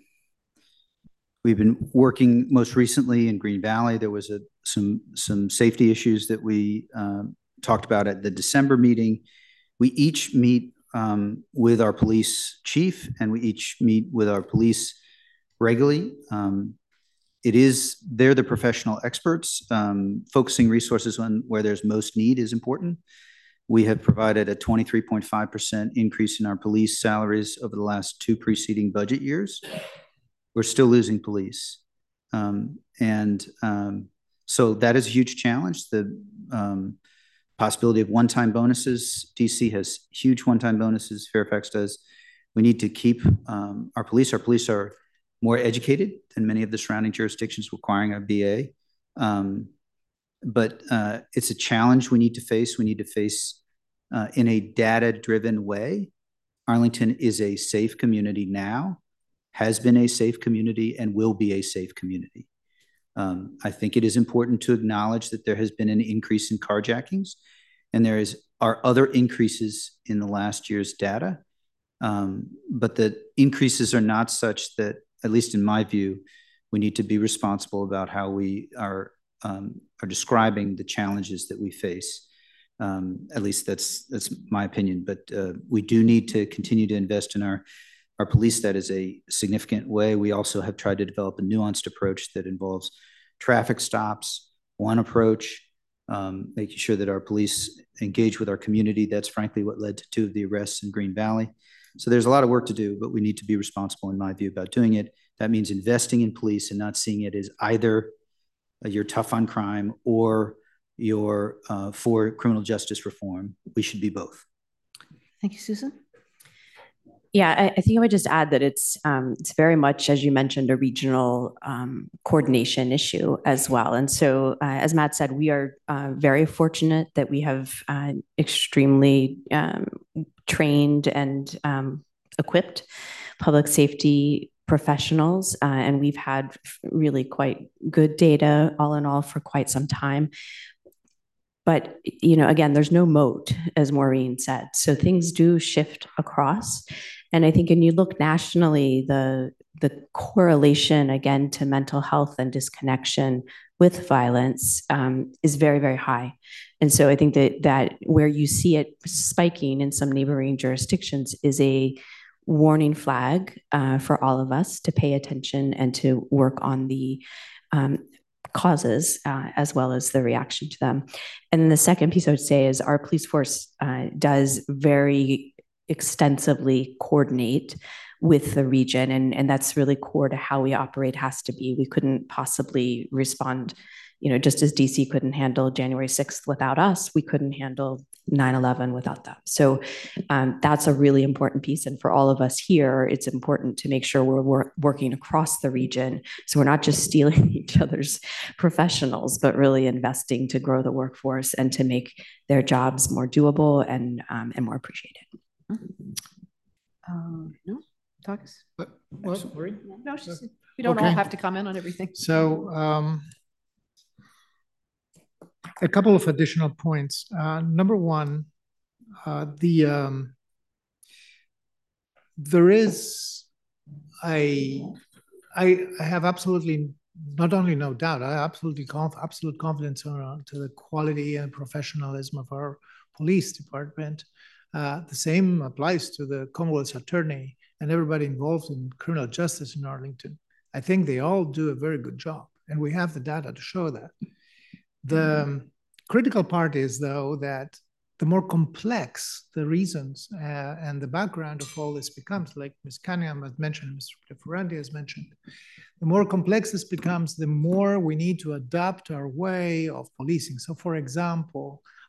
we've been working most recently in Green Valley. There was a some some safety issues that we um, talked about at the December meeting. We each meet um, with our police chief, and we each meet with our police regularly. Um, it is they're the professional experts. Um, focusing resources on where there's most need is important. We have provided a twenty-three point five percent increase in our police salaries over the last two preceding budget years. We're still losing police. Um, and um, so that is a huge challenge. The um, possibility of one-time bonuses. D C has huge one-time bonuses. Fairfax does. We need to keep um, our police. Our police are more educated than many of the surrounding jurisdictions requiring a B A. Um, But uh, it's a challenge we need to face. We need to face uh, in a data-driven way. Arlington is a safe community now, has been a safe community, and will be a safe community. Um, I think it is important to acknowledge that there has been an increase in carjackings, and there is are other increases in the last year's data. Um, but the increases are not such that, at least in my view, we need to be responsible about how we are Um, are describing the challenges that we face. Um, at least that's that's my opinion. But uh, we do need to continue to invest in our our police. That is a significant way. We also have tried to develop a nuanced approach that involves traffic stops, one approach, um, making sure that our police engage with our community. That's frankly what led to two of the arrests in Green Valley. So there's a lot of work to do, but we need to be responsible, in my view, about doing it. That means investing in police and not seeing it as either you're tough on crime or you're uh, for criminal justice reform. We should be both. Thank you, Susan. Yeah, I, I think I would just add that it's um, it's very much, as you mentioned, a regional um, coordination issue as well. And so, uh, as Matt said, we are uh, very fortunate that we have uh, extremely um, trained and um, equipped public safety professionals, uh, and we've had really quite good data all in all for quite some time. But, you know, again, there's no moat, as Maureen said. So things do shift across. And I think when you look nationally, the, the correlation, again, to mental health and disconnection with violence um, is very, very high. And so I think that, that where you see it spiking in some neighboring jurisdictions is a warning flag uh, for all of us to pay attention and to work on the um, causes uh, as well as the reaction to them. And then the second piece I would say is our police force uh, does very extensively coordinate with the region, and, and that's really core to how we operate has to be. We couldn't possibly respond, you know, just as D C couldn't handle January sixth without us, we couldn't handle nine eleven without them. So um, that's a really important piece. And for all of us here, it's important to make sure we're wor working across the region. So we're not just stealing each other's professionals, but really investing to grow the workforce and to make their jobs more doable and, um, and more appreciated. Um, no, talks? But, well, Maureen? No, she's, we don't Okay. all have to comment on everything. So um, a couple of additional points. Uh, number one, uh, the um, there is a I, I have absolutely not only no doubt, I absolutely conf absolute confidence on to the quality and professionalism of our police department. Uh, the same applies to the Commonwealth's attorney and everybody involved in criminal justice in Arlington. I think they all do a very good job, and we have the data to show that. The um, critical part is, though, that the more complex the reasons uh, and the background of all this becomes, like Miz Cunningham has mentioned, Mister Ferrandi has mentioned, the more complex this becomes, the more we need to adapt our way of policing. So, for example,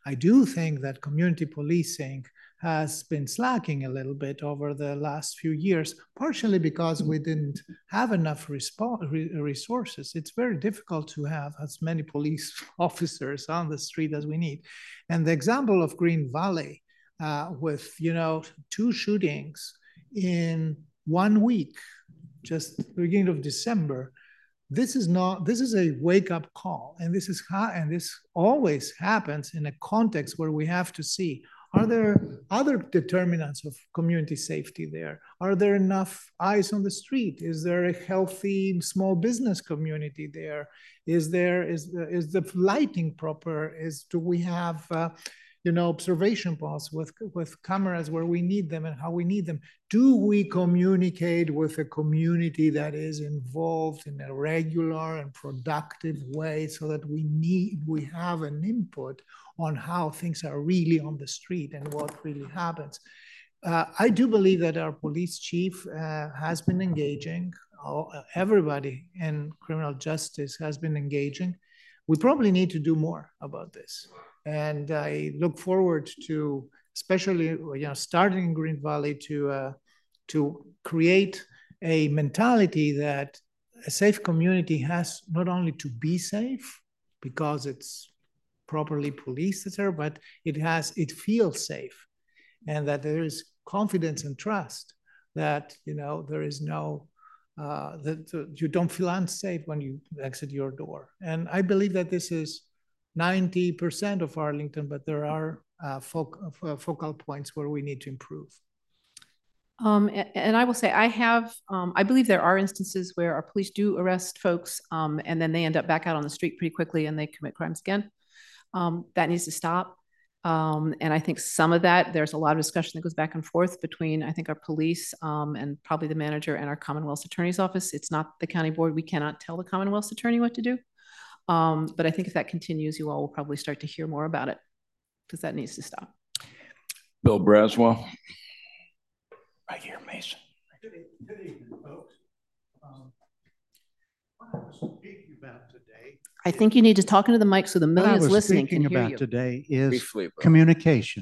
I do think that community policing has been slacking a little bit over the last few years, partially because we didn't have enough resources. It's very difficult to have as many police officers on the street as we need. And the example of Green Valley uh, with, you know, two shootings in one week, just the beginning of December, this is not, this is a wake-up call. And this is how, and this always happens in a context where we have to see, are there other determinants of community safety there? Are there enough eyes on the street? Is there a healthy small business community there? Is there, is the, is the lighting proper? Is, do we have, uh, you know, observation posts with, with cameras where we need them and how we need them? Do we communicate with a community that is involved in a regular and productive way so that we need, we have an input on how things are really on the street and what really happens? Uh, I do believe that our police chief uh, has been engaging. All, everybody in criminal justice has been engaging. We probably need to do more about this. And I look forward to, especially, you know, starting in Green Valley, to uh, to create a mentality that a safe community has not only to be safe because it's properly policed, et cetera, but it has, it feels safe, and that there is confidence and trust that, you know, there is no, uh, that uh, you don't feel unsafe when you exit your door. And I believe that this is ninety percent of Arlington, but there are uh, focal, uh, focal points where we need to improve. Um, and, and I will say, I have, um, I believe there are instances where our police do arrest folks, um, and then they end up back out on the street pretty quickly and they commit crimes again. Um, that needs to stop. Um, and I think some of that, there's a lot of discussion that goes back and forth between, I think, our police um, and probably the manager and our Commonwealth's Attorney's Office. It's not the county board. We cannot tell the Commonwealth's Attorney what to do. Um, but I think if that continues, you all will probably start to hear more about it, because that needs to stop. Bill Braswell. Right here, Mason. Good evening, folks. Um, what I was speaking about today. I think you need to talk into the mic so the millions listening can hear you. What I was speaking about today is Briefly, communication.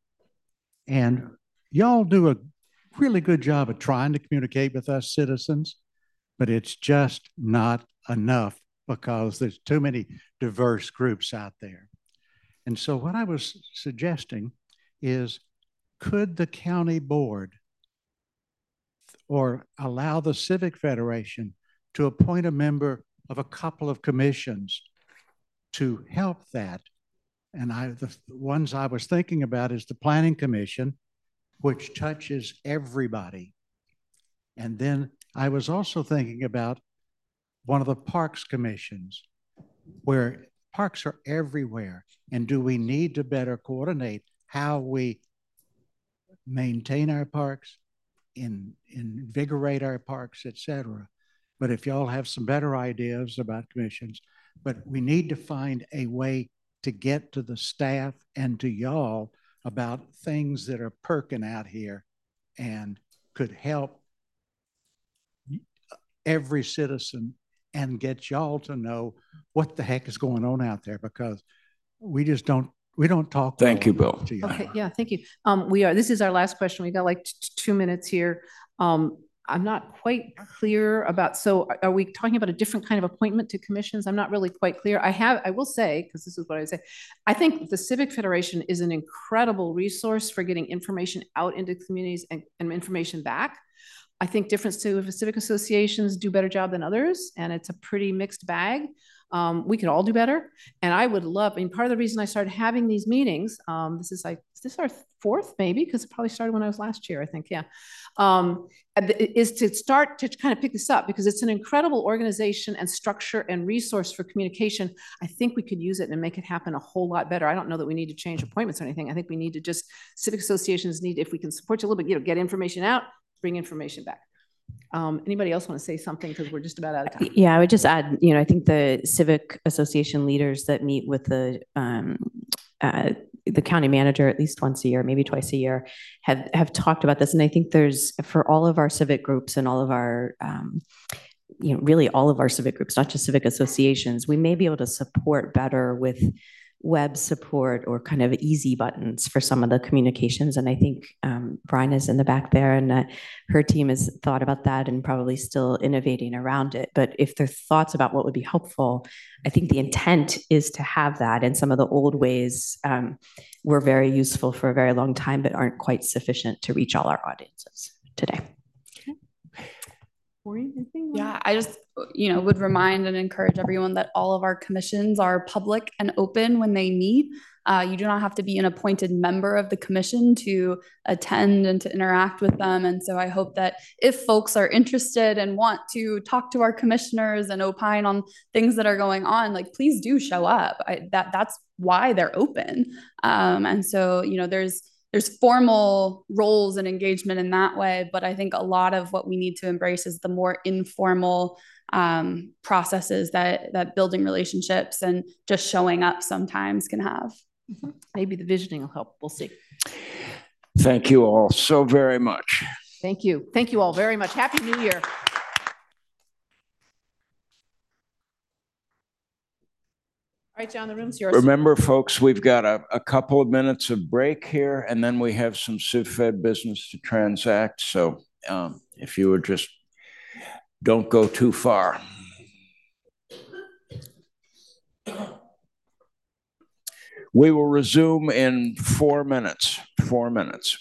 And y'all do a really good job of trying to communicate with us citizens, but it's just not enough because there's too many diverse groups out there. And so what I was suggesting is, could the county board or allow the Civic Federation to appoint a member of a couple of commissions to help that? And I, the ones I was thinking about is the Planning Commission, which touches everybody. And then I was also thinking about one of the Parks Commissions, where parks are everywhere. And do we need to better coordinate how we maintain our parks, in, invigorate our parks, et cetera? But if y'all have some better ideas about commissions, but we need to find a way to get to the staff and to y'all about things that are perking out here and could help every citizen and get y'all to know what the heck is going on out there, because we just don't, we don't talk. Thank you, Bill. Okay, yeah, thank you. Um, we are, this is our last question. We got like two minutes here. Um, I'm not quite clear about, so are we talking about a different kind of appointment to commissions? I'm not really quite clear. I have, I will say, because this is what I would say, I think the Civic Federation is an incredible resource for getting information out into communities and, and information back. I think different civic associations do a better job than others, and it's a pretty mixed bag. Um, we could all do better. And I would love, I mean, part of the reason I started having these meetings, um, this is like, is this our fourth maybe? Because it probably started when I was last year, I think, yeah. Um, is to start to kind of pick this up, because it's an incredible organization and structure and resource for communication. I think we could use it and make it happen a whole lot better. I don't know that we need to change appointments or anything. I think we need to just, civic associations need, if we can support you a little bit, you know, get information out, bring information back. Um, anybody else want to say something? Because we're just about out of time. Yeah, I would just add, you know, I think the civic association leaders that meet with the um, uh, the county manager at least once a year, maybe twice a year, have have talked about this. And I think there's, for all of our civic groups and all of our, um, you know, really all of our civic groups, not just civic associations, we may be able to support better with web support or kind of easy buttons for some of the communications. And I think um, Brian is in the back there, and uh, her team has thought about that and probably still innovating around it. But if there are thoughts about what would be helpful, I think the intent is to have that. And some of the old ways um, were very useful for a very long time, but aren't quite sufficient to reach all our audiences today. Yeah, I just, you know, would remind and encourage everyone that all of our commissions are public and open when they meet. Uh, you do not have to be an appointed member of the commission to attend and to interact with them. And so I hope that if folks are interested and want to talk to our commissioners and opine on things that are going on, like, please do show up. I, that that's why they're open. Um, and so, you know, there's There's formal roles and engagement in that way, but I think a lot of what we need to embrace is the more informal um, processes that that building relationships and just showing up sometimes can have. Mm-hmm. Maybe the visioning will help. We'll see. Thank you all so very much. Thank you. Thank you all very much. Happy New Year. All right, John, the room's yours. Remember, folks, we've got a, a couple of minutes of break here, and then we have some CivFed business to transact. So um, if you would just don't go too far. We will resume in four minutes. Four minutes.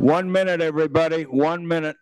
One minute, everybody, one minute.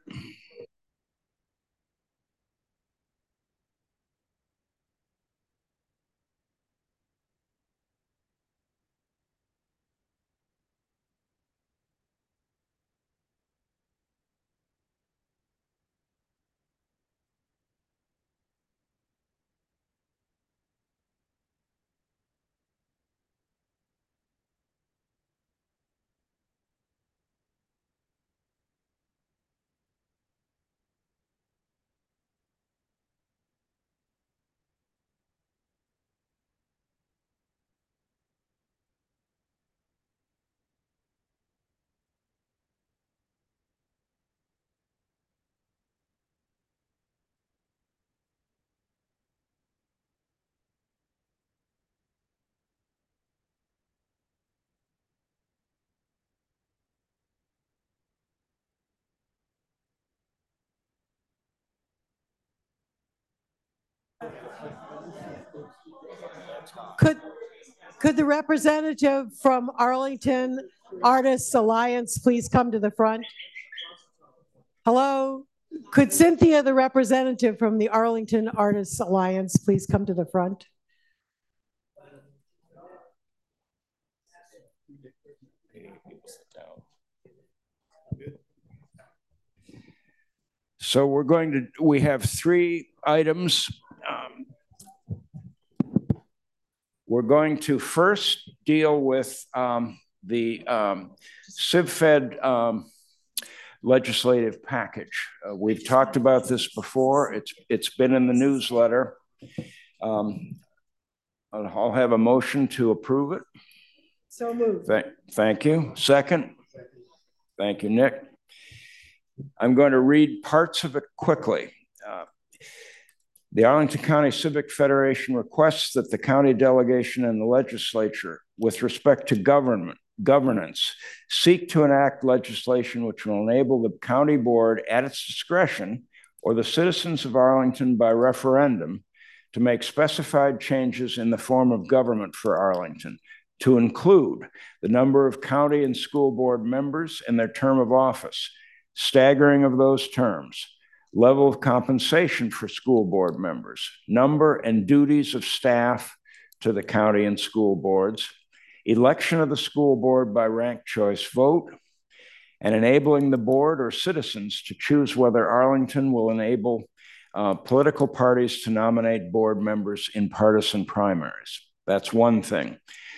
Could, could the representative from Arlington Artists Alliance please come to the front? Hello? Could Cynthia, the representative from the Arlington Artists Alliance, please come to the front? So we're going to, we have three items. Um, we're going to first deal with um, the um, CivFed um, legislative package. Uh, we've talked about this before. It's, it's been in the newsletter. Um, I'll have a motion to approve it. So moved. Thank, thank you. Second? Thank you, Nick. I'm going to read parts of it quickly. Uh, the Arlington County Civic Federation requests that the county delegation and the legislature, with respect to government, governance, seek to enact legislation which will enable the county board at its discretion or the citizens of Arlington by referendum to make specified changes in the form of government for Arlington, to include the number of county and school board members and their term of office, staggering of those terms, level of compensation for school board members, number and duties of staff to the county and school boards, election of the school board by ranked choice vote, and enabling the board or citizens to choose whether Arlington will enable uh, political parties to nominate board members in partisan primaries. That's one thing.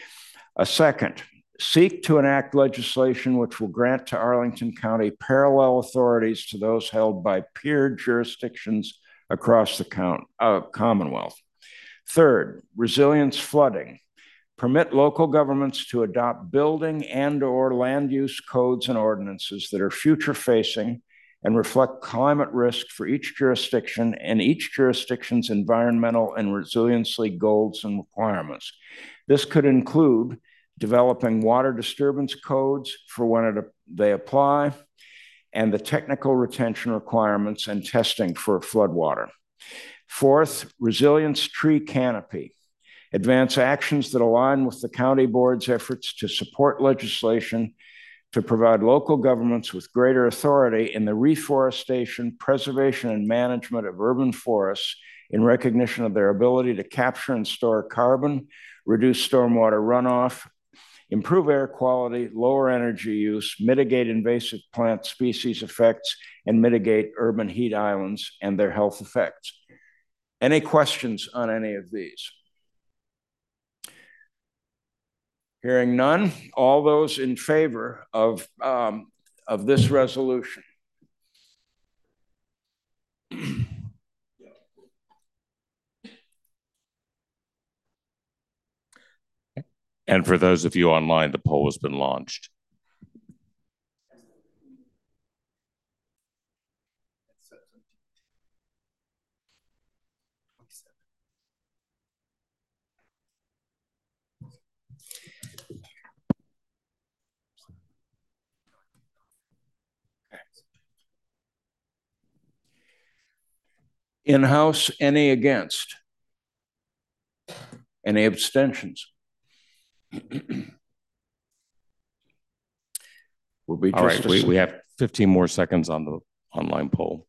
A second, seek to enact legislation which will grant to Arlington County parallel authorities to those held by peer jurisdictions across the count, uh, Commonwealth. Third, resilience flooding. Permit local governments to adopt building and or land use codes and ordinances that are future-facing and reflect climate risk for each jurisdiction and each jurisdiction's environmental and resiliency goals and requirements. This could include developing water disturbance codes for when it, they apply, and the technical retention requirements and testing for floodwater. Fourth, resilience tree canopy. Advance actions that align with the county board's efforts to support legislation to provide local governments with greater authority in the reforestation, preservation, and management of urban forests in recognition of their ability to capture and store carbon, reduce stormwater runoff, improve air quality, lower energy use, mitigate invasive plant species effects, and mitigate urban heat islands and their health effects. Any questions on any of these? Hearing none, all those in favor of, um, of this resolution? And for those of you online, the poll has been launched. In-house, any against? Any abstentions? Will be All right, we, we have fifteen more seconds on the online poll.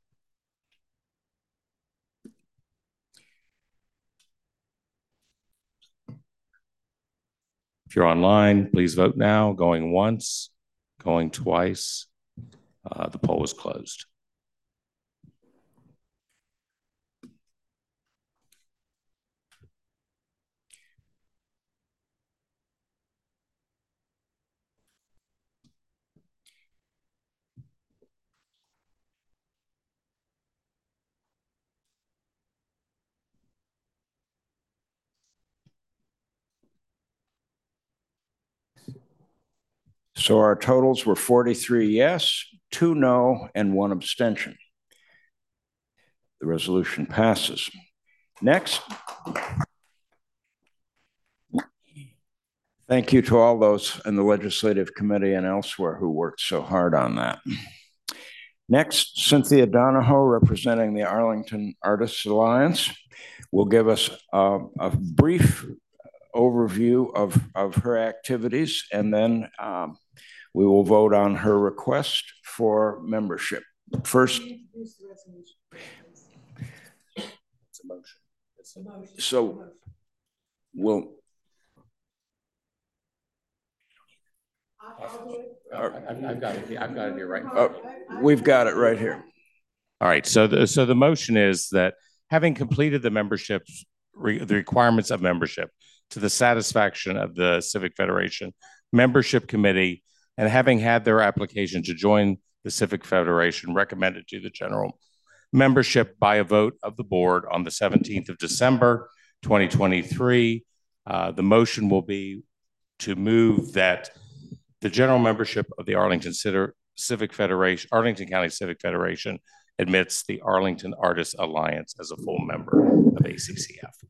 If you're online, please vote now. Going once, going twice. Uh, the poll is closed. So our totals were forty-three yes, two no, and one abstention. The resolution passes. Next. Thank you to all those in the Legislative Committee and elsewhere who worked so hard on that. Next, Cynthia Donahoe, representing the Arlington Artists Alliance, will give us uh, a brief overview of, of her activities, and then um, we will vote on her request for membership. First, it's a motion. It's a motion. So we'll. I'll do it. I've, I've got it here. I've got it here right now. Oh, we've got it right here. All right. So the, so the motion is that having completed the membership, re, the requirements of membership to the satisfaction of the Civic Federation Membership Committee, and having had their application to join the Civic Federation recommended to the general membership by a vote of the board on the seventeenth of December, twenty twenty-three, uh, the motion will be to move that the general membership of the Arlington Civic Federation, Arlington County Civic Federation, admits the Arlington Artists Alliance as a full member of A C C F.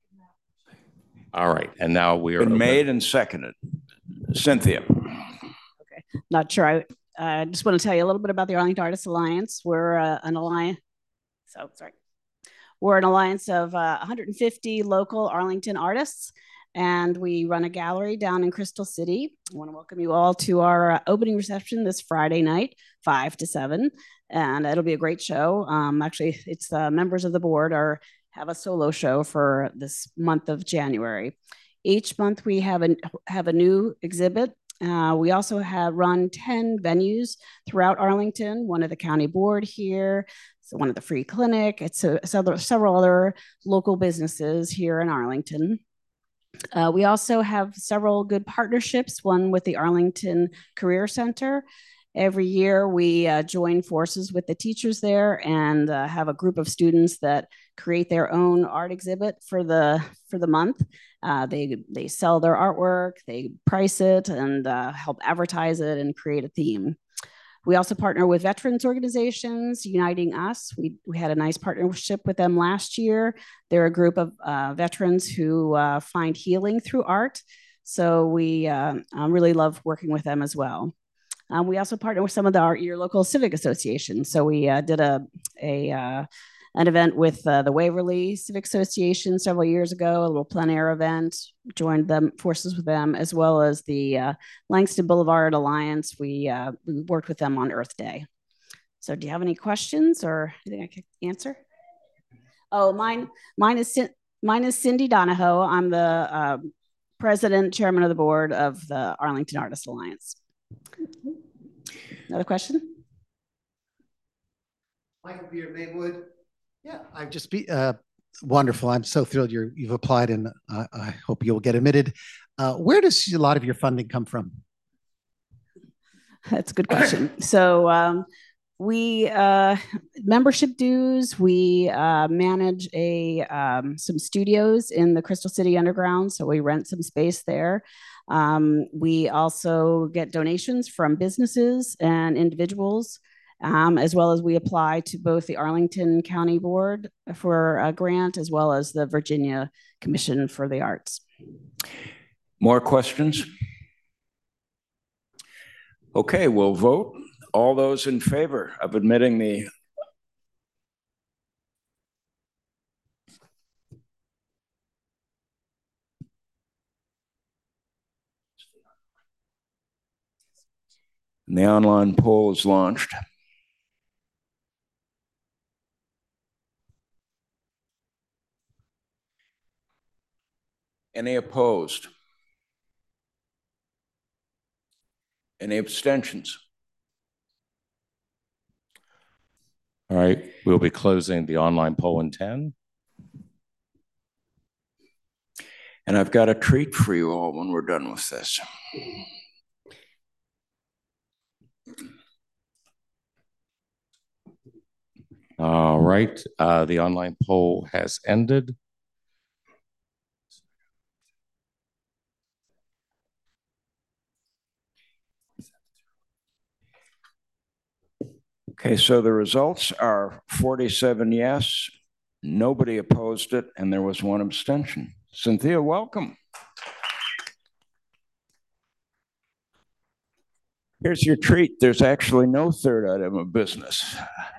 All right, and now we are been open. made and seconded. Cynthia. Okay, not sure. I uh, just want to tell you a little bit about the Arlington Artists Alliance. We're uh, an alliance. So sorry, we're an alliance of uh, one hundred fifty local Arlington artists. And we run a gallery down in Crystal City. I want to welcome you all to our uh, opening reception this Friday night, five to seven. And it'll be a great show. Um, actually, it's the uh, members of the board are have a solo show for this month of January. Each month we have a, have a new exhibit. Uh, we also have run ten venues throughout Arlington, one of the county board here, so one of the free clinic. It's a, several, several other local businesses here in Arlington. Uh, we also have several good partnerships, one with the Arlington Career Center. Every year we uh, join forces with the teachers there and uh, have a group of students that create their own art exhibit for the for the month. Uh, they, they sell their artwork, they price it and uh, help advertise it and create a theme. We also partner with veterans organizations, Uniting Us. We, we had a nice partnership with them last year. They're a group of uh, veterans who uh, find healing through art. So we uh, um, really love working with them as well. Um, we also partner with some of the, our, your local civic associations. So we uh, did a, a uh, an event with uh, the Waverly Civic Association several years ago, a little plein air event, joined them forces with them, as well as the uh, Langston Boulevard Alliance. We, uh, we worked with them on Earth Day. So do you have any questions or anything I could answer? Oh, mine, mine, is, mine is Cindy Donahoe. I'm the uh, president, chairman of the board of the Arlington Artists Alliance. Another question? Michael Beard Maywood. Yeah, I've just be uh, wonderful. I'm so thrilled you're, you've applied, and uh, I hope you'll get admitted. Uh, where does a lot of your funding come from? That's a good question. So um, we uh, membership dues. We uh, manage a um, some studios in the Crystal City Underground, so we rent some space there. Um, we also get donations from businesses and individuals. Um, as well as we apply to both the Arlington County Board for a grant, as well as the Virginia Commission for the Arts. More questions? Okay, we'll vote. All those in favor of admitting the And the online poll is launched. Any opposed? Any abstentions? All right, we'll be closing the online poll in ten. And I've got a treat for you all when we're done with this. All right, uh, the online poll has ended. Okay, so the results are forty-seven yes, nobody opposed it, and there was one abstention. Cynthia, welcome. Here's your treat. There's actually no third item of business.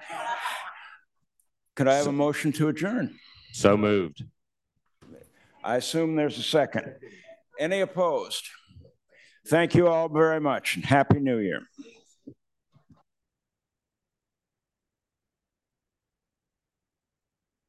Could I have a motion to adjourn? So moved. I assume there's a second. Any opposed? Thank you all very much, and Happy New Year.